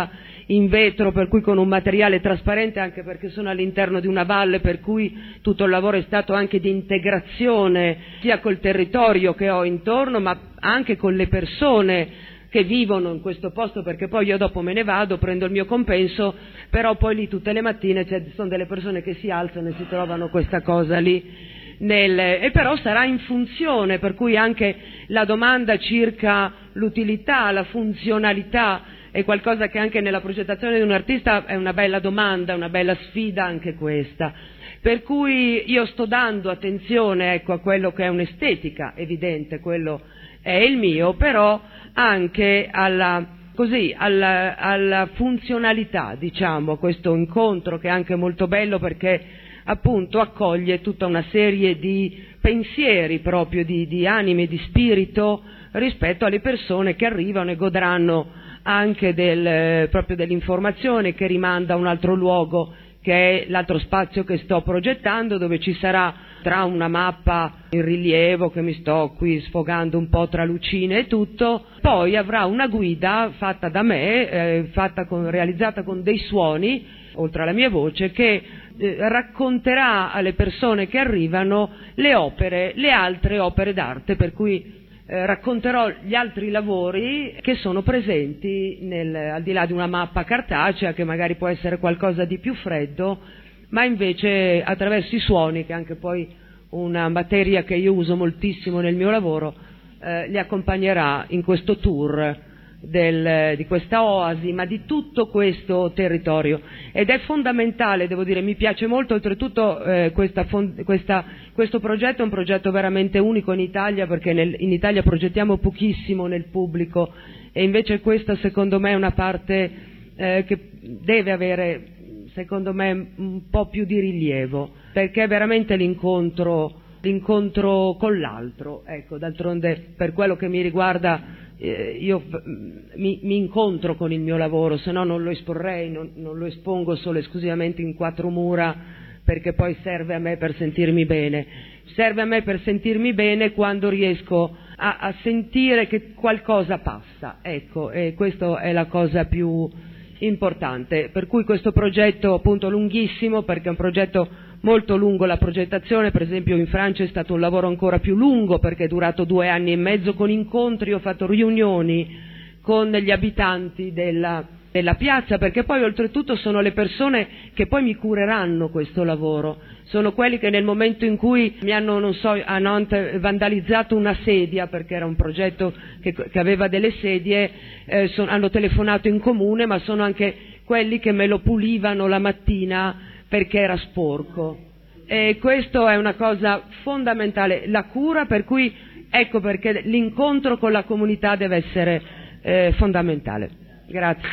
[SPEAKER 9] in vetro, per cui con un materiale trasparente, anche perché sono all'interno di una valle, per cui tutto il lavoro è stato anche di integrazione sia col territorio che ho intorno, ma anche con le persone che vivono in questo posto, perché poi io dopo me ne vado, prendo il mio compenso, però poi lì tutte le mattine ci sono delle persone che si alzano e si trovano questa cosa lì, nel, e però sarà in funzione, per cui anche la domanda circa l'utilità, la funzionalità è qualcosa che anche nella progettazione di un artista è una bella domanda, una bella sfida anche questa. Per cui io sto dando attenzione, ecco, a quello che è un'estetica evidente, quello è il mio, però anche alla, così, alla, alla funzionalità, diciamo, questo incontro che è anche molto bello perché appunto accoglie tutta una serie di pensieri proprio, di, di anime, di spirito rispetto alle persone che arrivano e godranno anche del, proprio dell'informazione, che rimanda a un altro luogo che è l'altro spazio che sto progettando, dove ci sarà tra una mappa in rilievo che mi sto qui sfogando un po' tra lucine e tutto, poi avrà una guida fatta da me, eh, fatta con, realizzata con dei suoni, oltre alla mia voce, che eh, racconterà alle persone che arrivano le opere, le altre opere d'arte, per cui eh, racconterò gli altri lavori che sono presenti nel, al di là di una mappa cartacea, che magari può essere qualcosa di più freddo, ma invece attraverso i suoni, che è anche poi una materia che io uso moltissimo nel mio lavoro, eh, li accompagnerà in questo tour del, di questa oasi, ma di tutto questo territorio. Ed è fondamentale, devo dire, mi piace molto, oltretutto eh, questa, questa, questo progetto è un progetto veramente unico in Italia, perché nel, in Italia progettiamo pochissimo nel pubblico, e invece questa secondo me è una parte eh, che deve avere, secondo me, un po' più di rilievo, perché è veramente l'incontro, l'incontro con l'altro. Ecco, d'altronde, per quello che mi riguarda, eh, io mi, mi incontro con il mio lavoro, se no non lo esporrei, non, non lo espongo solo esclusivamente in quattro mura, perché poi serve a me per sentirmi bene. Serve a me per sentirmi bene quando riesco a, a sentire che qualcosa passa, ecco, e questa è la cosa più importante, per cui questo progetto appunto lunghissimo, perché è un progetto molto lungo, la progettazione per esempio in Francia è stato un lavoro ancora più lungo, perché è durato due anni e mezzo con incontri, ho fatto riunioni con gli abitanti della, della piazza, perché poi oltretutto sono le persone che poi mi cureranno questo lavoro, sono quelli che nel momento in cui mi hanno, non so, a Nantes vandalizzato una sedia, perché era un progetto che, che aveva delle sedie, eh, son, hanno telefonato in comune, ma sono anche quelli che me lo pulivano la mattina perché era sporco. E questo è una cosa fondamentale, la cura, per cui ecco perché l'incontro con la comunità deve essere eh, fondamentale. Grazie.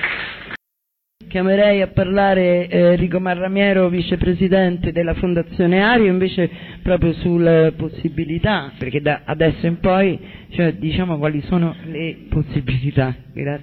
[SPEAKER 2] Chiamerei a parlare eh, Enrico Marramiero, vicepresidente della Fondazione Aria, invece proprio sulle possibilità, perché da adesso in poi, cioè, diciamo quali sono le possibilità. Grazie.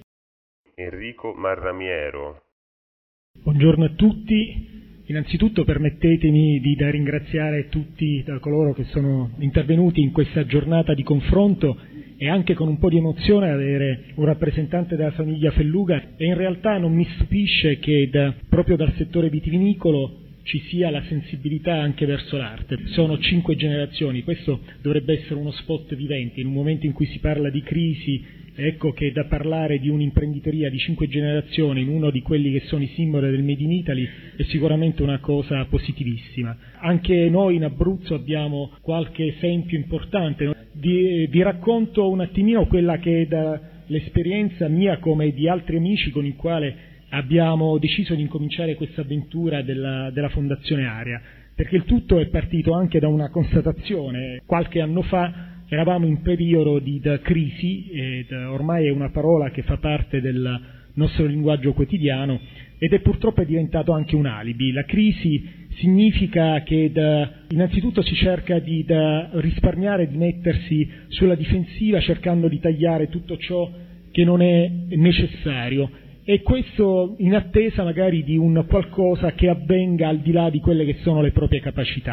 [SPEAKER 1] Enrico Marramiero.
[SPEAKER 10] Buongiorno a tutti. Innanzitutto permettetemi di da ringraziare tutti da coloro che sono intervenuti in questa giornata di confronto, e anche con un po' di emozione avere un rappresentante della famiglia Felluga, e in realtà non mi stupisce che da, proprio dal settore vitivinicolo ci sia la sensibilità anche verso l'arte. Sono cinque generazioni, questo dovrebbe essere uno spot vivente in un momento in cui si parla di crisi. Ecco che da parlare di un'imprenditoria di cinque generazioni in uno di quelli che sono i simboli del Made in Italy è sicuramente una cosa positivissima. Anche noi in Abruzzo abbiamo qualche esempio importante. Vi, vi racconto un attimino quella che è da, l'esperienza mia come di altri amici con il quale abbiamo deciso di incominciare questa avventura della, della Fondazione Aria, perché il tutto è partito anche da una constatazione. Qualche anno fa eravamo in periodo di da crisi, ed ormai è una parola che fa parte del nostro linguaggio quotidiano, ed è purtroppo è diventato anche un alibi. La crisi significa che da, innanzitutto si cerca di da risparmiare, di mettersi sulla difensiva, cercando di tagliare tutto ciò che non è necessario, e questo in attesa magari di un qualcosa che avvenga al di là di quelle che sono le proprie capacità.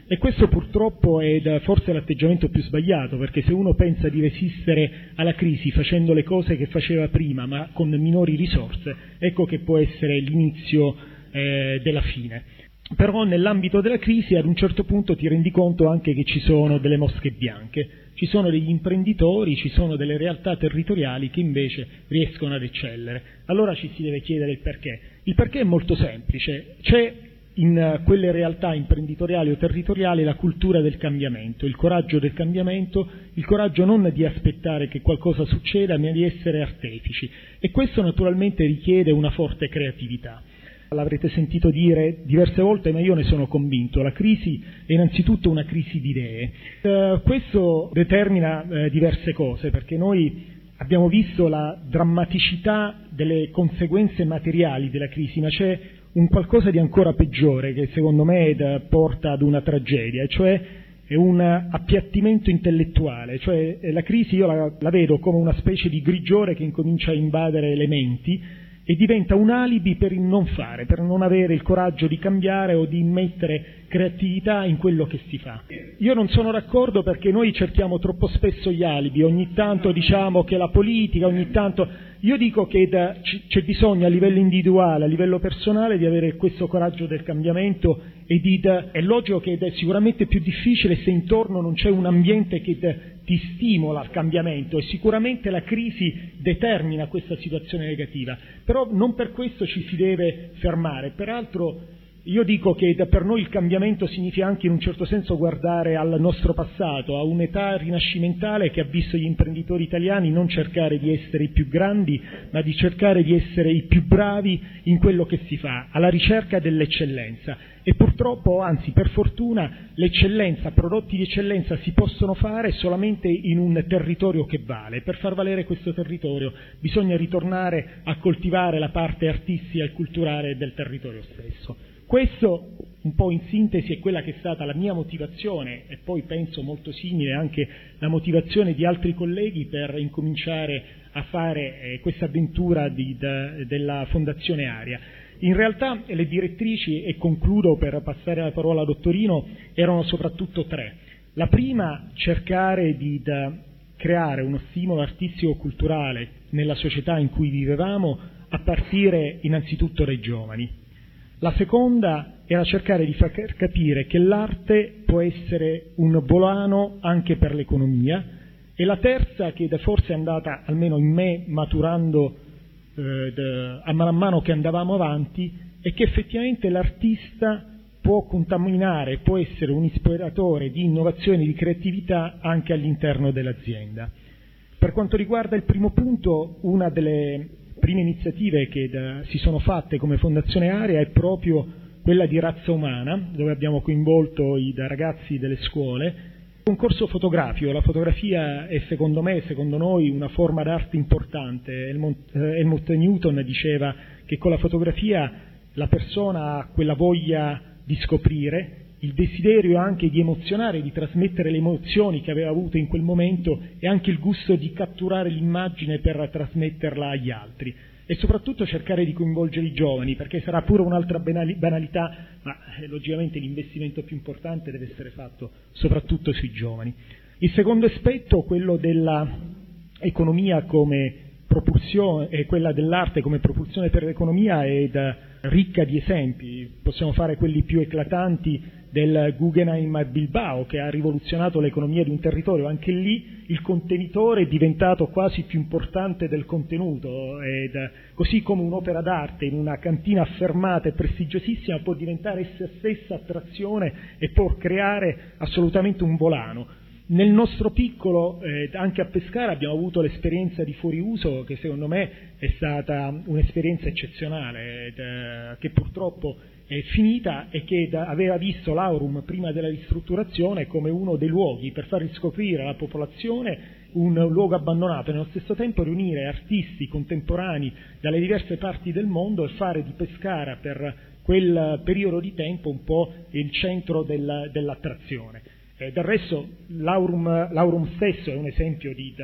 [SPEAKER 10] E questo purtroppo è da, forse l'atteggiamento più sbagliato, perché se uno pensa di resistere alla crisi facendo le cose che faceva prima ma con minori risorse, ecco che può essere l'inizio eh, della fine. Però nell'ambito della crisi ad un certo punto ti rendi conto anche che ci sono delle mosche bianche, ci sono degli imprenditori, ci sono delle realtà territoriali che invece riescono ad eccellere. Allora ci si deve chiedere il perché. Il perché è molto semplice, c'è in quelle realtà imprenditoriali o territoriali la cultura del cambiamento, il coraggio del cambiamento, il coraggio non di aspettare che qualcosa succeda ma di essere artefici, e questo naturalmente richiede una forte creatività. L'avrete sentito dire diverse volte, ma io ne sono convinto, la crisi è innanzitutto una crisi di idee. Eh, questo determina eh, diverse cose, perché noi abbiamo visto la drammaticità delle conseguenze materiali della crisi, ma c'è un qualcosa di ancora peggiore che secondo me porta ad una tragedia, cioè è un appiattimento intellettuale, cioè la crisi io la, la vedo come una specie di grigiore che incomincia a invadere le menti e diventa un alibi per il non fare, per non avere il coraggio di cambiare o di immettere creatività in quello che si fa. Io non sono d'accordo, perché noi cerchiamo troppo spesso gli alibi, ogni tanto diciamo che la politica, ogni tanto... Io dico che da, c- c'è bisogno a livello individuale, a livello personale, di avere questo coraggio del cambiamento e di... Da, è logico che è sicuramente più difficile se intorno non c'è un ambiente che da, ti stimola al cambiamento, e sicuramente la crisi determina questa situazione negativa, però non per questo ci si deve fermare. Peraltro io dico che per noi il cambiamento significa anche in un certo senso guardare al nostro passato, a un'età rinascimentale che ha visto gli imprenditori italiani non cercare di essere i più grandi, ma di cercare di essere i più bravi in quello che si fa, alla ricerca dell'eccellenza. E purtroppo, anzi per fortuna, l'eccellenza, prodotti di eccellenza si possono fare solamente in un territorio che vale. Per far valere questo territorio bisogna ritornare a coltivare la parte artistica e culturale del territorio stesso. Questo, un po' in sintesi, è quella che è stata la mia motivazione, e poi penso molto simile anche la motivazione di altri colleghi per incominciare a fare eh, questa avventura di, de, della Fondazione Aria. In realtà le direttrici, e concludo per passare la parola a Dottorino, erano soprattutto tre. La prima, cercare di da, creare uno stimolo artistico-culturale nella società in cui vivevamo, a partire innanzitutto dai giovani. La seconda era cercare di far capire che l'arte può essere un volano anche per l'economia, e la terza, che forse è andata almeno in me maturando eh, de, a mano a mano che andavamo avanti, è che effettivamente l'artista può contaminare, può essere un ispiratore di innovazione e di creatività anche all'interno dell'azienda. Per quanto riguarda il primo punto, una delle prime iniziative che da, si sono fatte come Fondazione Aria è proprio quella di Razza Umana, dove abbiamo coinvolto i da ragazzi delle scuole. Un corso fotografico, la fotografia è secondo me, secondo noi, una forma d'arte importante. Helmut, eh, Helmut Newton diceva che con la fotografia la persona ha quella voglia di scoprire, il desiderio anche di emozionare, di trasmettere le emozioni che aveva avuto in quel momento, e anche il gusto di catturare l'immagine per trasmetterla agli altri, e soprattutto cercare di coinvolgere i giovani, perché sarà pure un'altra banalità, ma eh, logicamente l'investimento più importante deve essere fatto soprattutto sui giovani. Il secondo aspetto, quello dell'economia come propulsione, e quella dell'arte come propulsione per l'economia, è da, ricca di esempi. Possiamo fare quelli più eclatanti del Guggenheim a Bilbao, che ha rivoluzionato l'economia di un territorio. Anche lì il contenitore è diventato quasi più importante del contenuto, ed, così come un'opera d'arte in una cantina affermata e prestigiosissima può diventare essa stessa attrazione e può creare assolutamente un volano. Nel nostro piccolo, eh, anche a Pescara, abbiamo avuto l'esperienza di Fuori Uso, che secondo me è stata un'esperienza eccezionale, ed, eh, che purtroppo è finita, e che da, aveva visto l'Aurum prima della ristrutturazione come uno dei luoghi per far riscoprire alla popolazione un luogo abbandonato, e nello stesso tempo riunire artisti contemporanei dalle diverse parti del mondo e fare di Pescara per quel periodo di tempo un po' il centro della, dell'attrazione. Eh, del resto l'Aurum, l'Aurum stesso è un esempio di, da,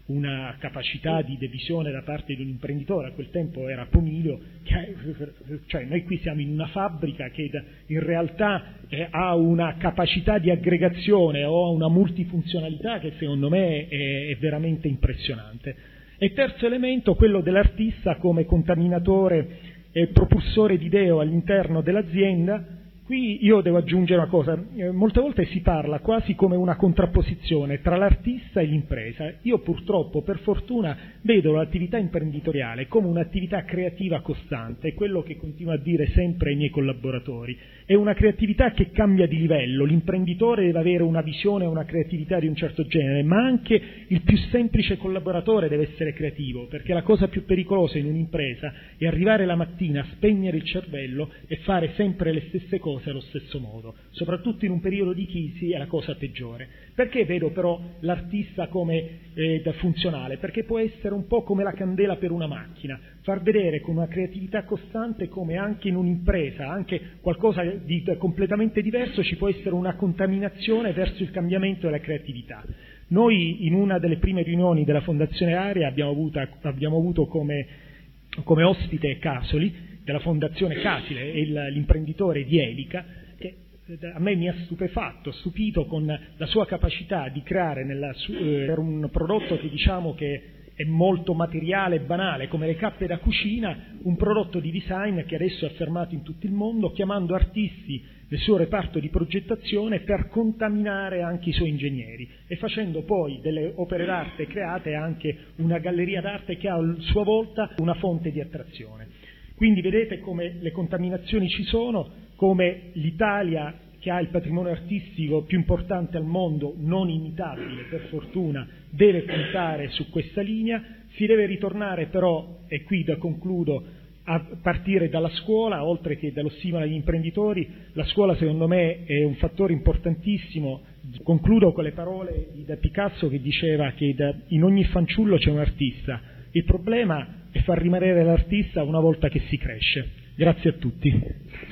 [SPEAKER 10] una capacità di devisione da parte di un imprenditore, a quel tempo era Pomilio, che, cioè noi qui siamo in una fabbrica che in realtà eh, ha una capacità di aggregazione o una multifunzionalità che secondo me è, è veramente impressionante. E terzo elemento, quello dell'artista come contaminatore e propulsore di idee all'interno dell'azienda. Qui io devo aggiungere una cosa, eh, molte volte si parla quasi come una contrapposizione tra l'artista e l'impresa. Io purtroppo, per fortuna, vedo l'attività imprenditoriale come un'attività creativa costante, è quello che continuo a dire sempre ai miei collaboratori. È una creatività che cambia di livello, l'imprenditore deve avere una visione e una creatività di un certo genere, ma anche il più semplice collaboratore deve essere creativo, perché la cosa più pericolosa in un'impresa è arrivare la mattina, spegnere il cervello e fare sempre le stesse cose allo stesso modo, soprattutto in un periodo di crisi è la cosa peggiore. Perché vedo però l'artista come eh, da funzionale? Perché può essere un po' come la candela per una macchina, far vedere con una creatività costante come anche in un'impresa, anche qualcosa di completamente diverso, ci può essere una contaminazione verso il cambiamento della creatività. Noi in una delle prime riunioni della Fondazione Aria abbiamo avuto, abbiamo avuto come, come ospite Casoli, della Fondazione Casile, e l'imprenditore di Elica, che a me mi ha stupefatto, stupito con la sua capacità di creare nella, eh, per un prodotto che diciamo che è molto materiale e banale, come le cappe da cucina, un prodotto di design che adesso è affermato in tutto il mondo, chiamando artisti nel suo reparto di progettazione per contaminare anche i suoi ingegneri e facendo poi delle opere d'arte create anche una galleria d'arte che ha a sua volta una fonte di attrazione. Quindi vedete come le contaminazioni ci sono, come l'Italia, che ha il patrimonio artistico più importante al mondo, non imitabile per fortuna, deve puntare su questa linea. Si deve ritornare però, e qui da concludo, a partire dalla scuola, oltre che dallo stimolo agli imprenditori. La scuola secondo me è un fattore importantissimo. Concludo con le parole di da Picasso che diceva che da, in ogni fanciullo c'è un artista. Il problema è far rimanere l'artista una volta che si cresce. Grazie a tutti.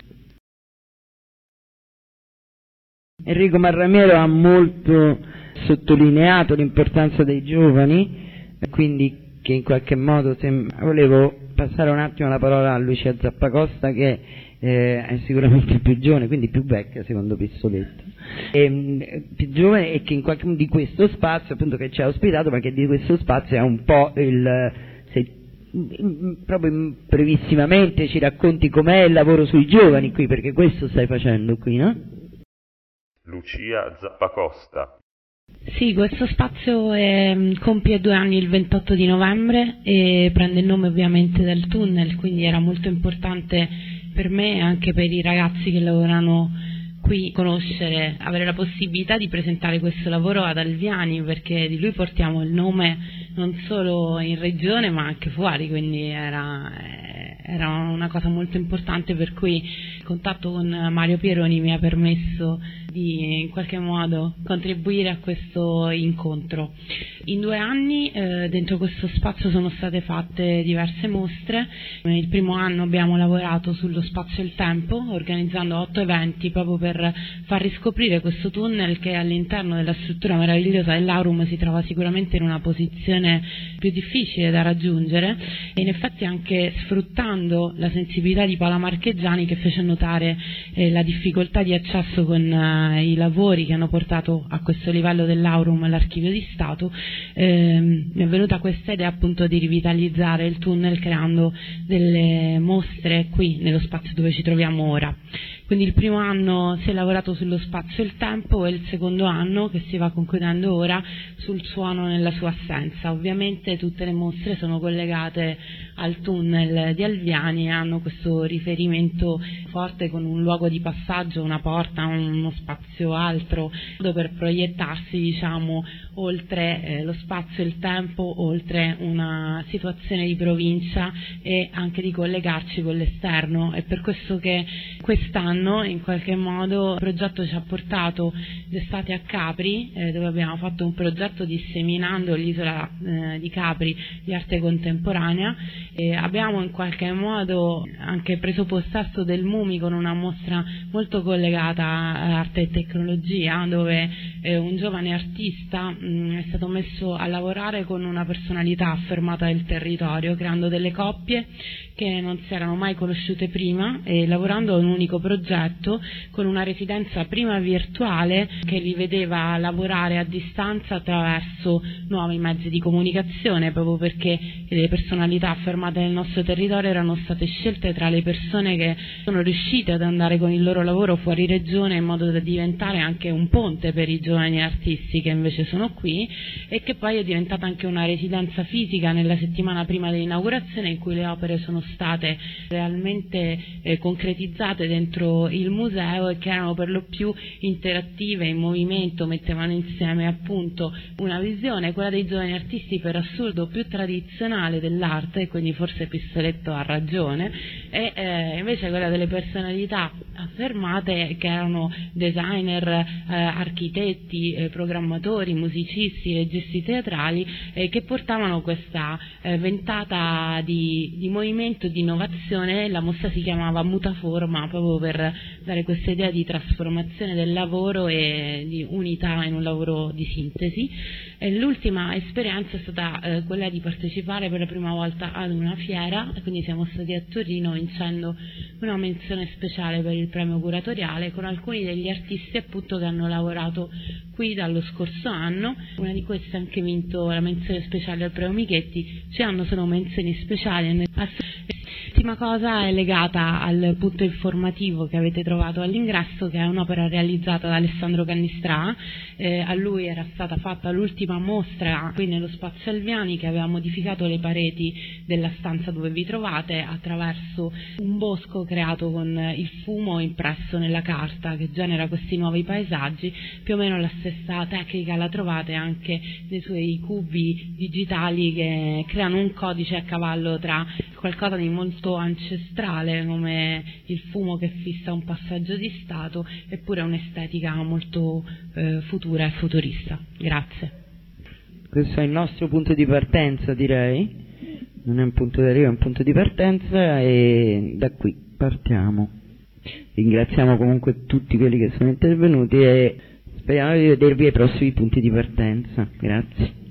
[SPEAKER 2] Enrico Marramiero ha molto sottolineato l'importanza dei giovani, quindi che in qualche modo sem- volevo passare un attimo la parola a Lucia Zappacosta, che eh, è sicuramente più giovane, quindi più vecchia secondo Pissoletto, e, più giovane, e che in qualche modo di questo spazio appunto che ci ha ospitato, ma che di questo spazio è un po' il, se, proprio brevissimamente ci racconti com'è il lavoro sui giovani qui, perché questo stai facendo qui, no?
[SPEAKER 1] Lucia Zappacosta.
[SPEAKER 11] Sì, questo spazio è, compie due anni il ventotto di novembre e prende il nome ovviamente dal tunnel, quindi era molto importante per me e anche per i ragazzi che lavorano qui conoscere, avere la possibilità di presentare questo lavoro ad Alviani, perché di lui portiamo il nome non solo in regione ma anche fuori, quindi era, era una cosa molto importante, per cui il contatto con Mario Pieroni mi ha permesso di in qualche modo contribuire a questo incontro. In due anni eh, dentro questo spazio sono state fatte diverse mostre. Il primo anno abbiamo lavorato sullo spazio e il tempo, organizzando otto eventi proprio per far riscoprire questo tunnel che all'interno della struttura meravigliosa dell'Aurum si trova sicuramente in una posizione più difficile da raggiungere, e in effetti anche sfruttando la sensibilità di Paola Marcheggiani, che fece notare eh, la difficoltà di accesso con eh, i lavori che hanno portato a questo livello dell'Aurum all'Archivio di Stato. Eh, mi è venuta questa idea appunto di rivitalizzare il tunnel creando delle mostre qui nello spazio dove ci troviamo ora. Quindi il primo anno si è lavorato sullo spazio e il tempo, e il secondo anno, che si va concludendo ora, sul suono nella sua assenza. Ovviamente tutte le mostre sono collegate al tunnel di Alviani e hanno questo riferimento forte con un luogo di passaggio, una porta, uno spazio altro, per proiettarsi, diciamo, oltre eh, lo spazio e il tempo, oltre una situazione di provincia, e anche di collegarci con l'esterno. È per questo che quest'anno anno in qualche modo il progetto ci ha portato d'estate a Capri, eh, dove abbiamo fatto un progetto disseminando l'isola eh, di Capri di arte contemporanea, e abbiamo in qualche modo anche preso possesso del M U M I con una mostra molto collegata a arte e tecnologia, dove eh, un giovane artista mh, è stato messo a lavorare con una personalità affermata del territorio, creando delle coppie che non si erano mai conosciute prima e lavorando a un unico progetto con una residenza prima virtuale che li vedeva lavorare a distanza attraverso nuovi mezzi di comunicazione, proprio perché le personalità affermate nel nostro territorio erano state scelte tra le persone che sono riuscite ad andare con il loro lavoro fuori regione in modo da diventare anche un ponte per i giovani artisti che invece sono qui, e che poi è diventata anche una residenza fisica nella settimana prima dell'inaugurazione, in cui le opere sono state realmente eh, concretizzate dentro il museo e che erano per lo più interattive, in movimento, mettevano insieme appunto una visione, quella dei giovani artisti per assurdo più tradizionale dell'arte, e quindi forse Pissoletto ha ragione, e eh, invece quella delle personalità affermate che erano designer, eh, architetti, eh, programmatori, musicisti, registi teatrali, eh, che portavano questa eh, ventata di, di movimento, di innovazione. La mostra si chiamava Mutaforma, proprio per dare questa idea di trasformazione del lavoro e di unità in un lavoro di sintesi. E l'ultima esperienza è stata eh, quella di partecipare per la prima volta ad una fiera, quindi siamo stati a Torino vincendo una menzione speciale per il premio curatoriale con alcuni degli artisti appunto che hanno lavorato qui dallo scorso anno. Una di queste ha anche vinto la menzione speciale al premio Michetti. Ci hanno sono menzioni speciali. L'ultima cosa è legata al punto informativo che avete trovato all'ingresso, che è un'opera realizzata da Alessandro Cannistrà. Eh, a lui era stata fatta l'ultima mostra qui nello Spazio Alviani, che aveva modificato le pareti della stanza dove vi trovate attraverso un bosco creato con il fumo impresso nella carta, che genera questi nuovi paesaggi. Più o meno la stessa tecnica la trovate anche nei suoi cubi digitali, che creano un codice a cavallo tra qualcosa di molto ancestrale come il fumo che fissa un passaggio di stato, eppure un'estetica molto eh, futura e futurista. Grazie.
[SPEAKER 2] Questo è il nostro punto di partenza, direi. Non è un punto di arrivo, è un punto di partenza, e da qui partiamo. Ringraziamo comunque tutti quelli che sono intervenuti e speriamo di vedervi ai prossimi punti di partenza. Grazie.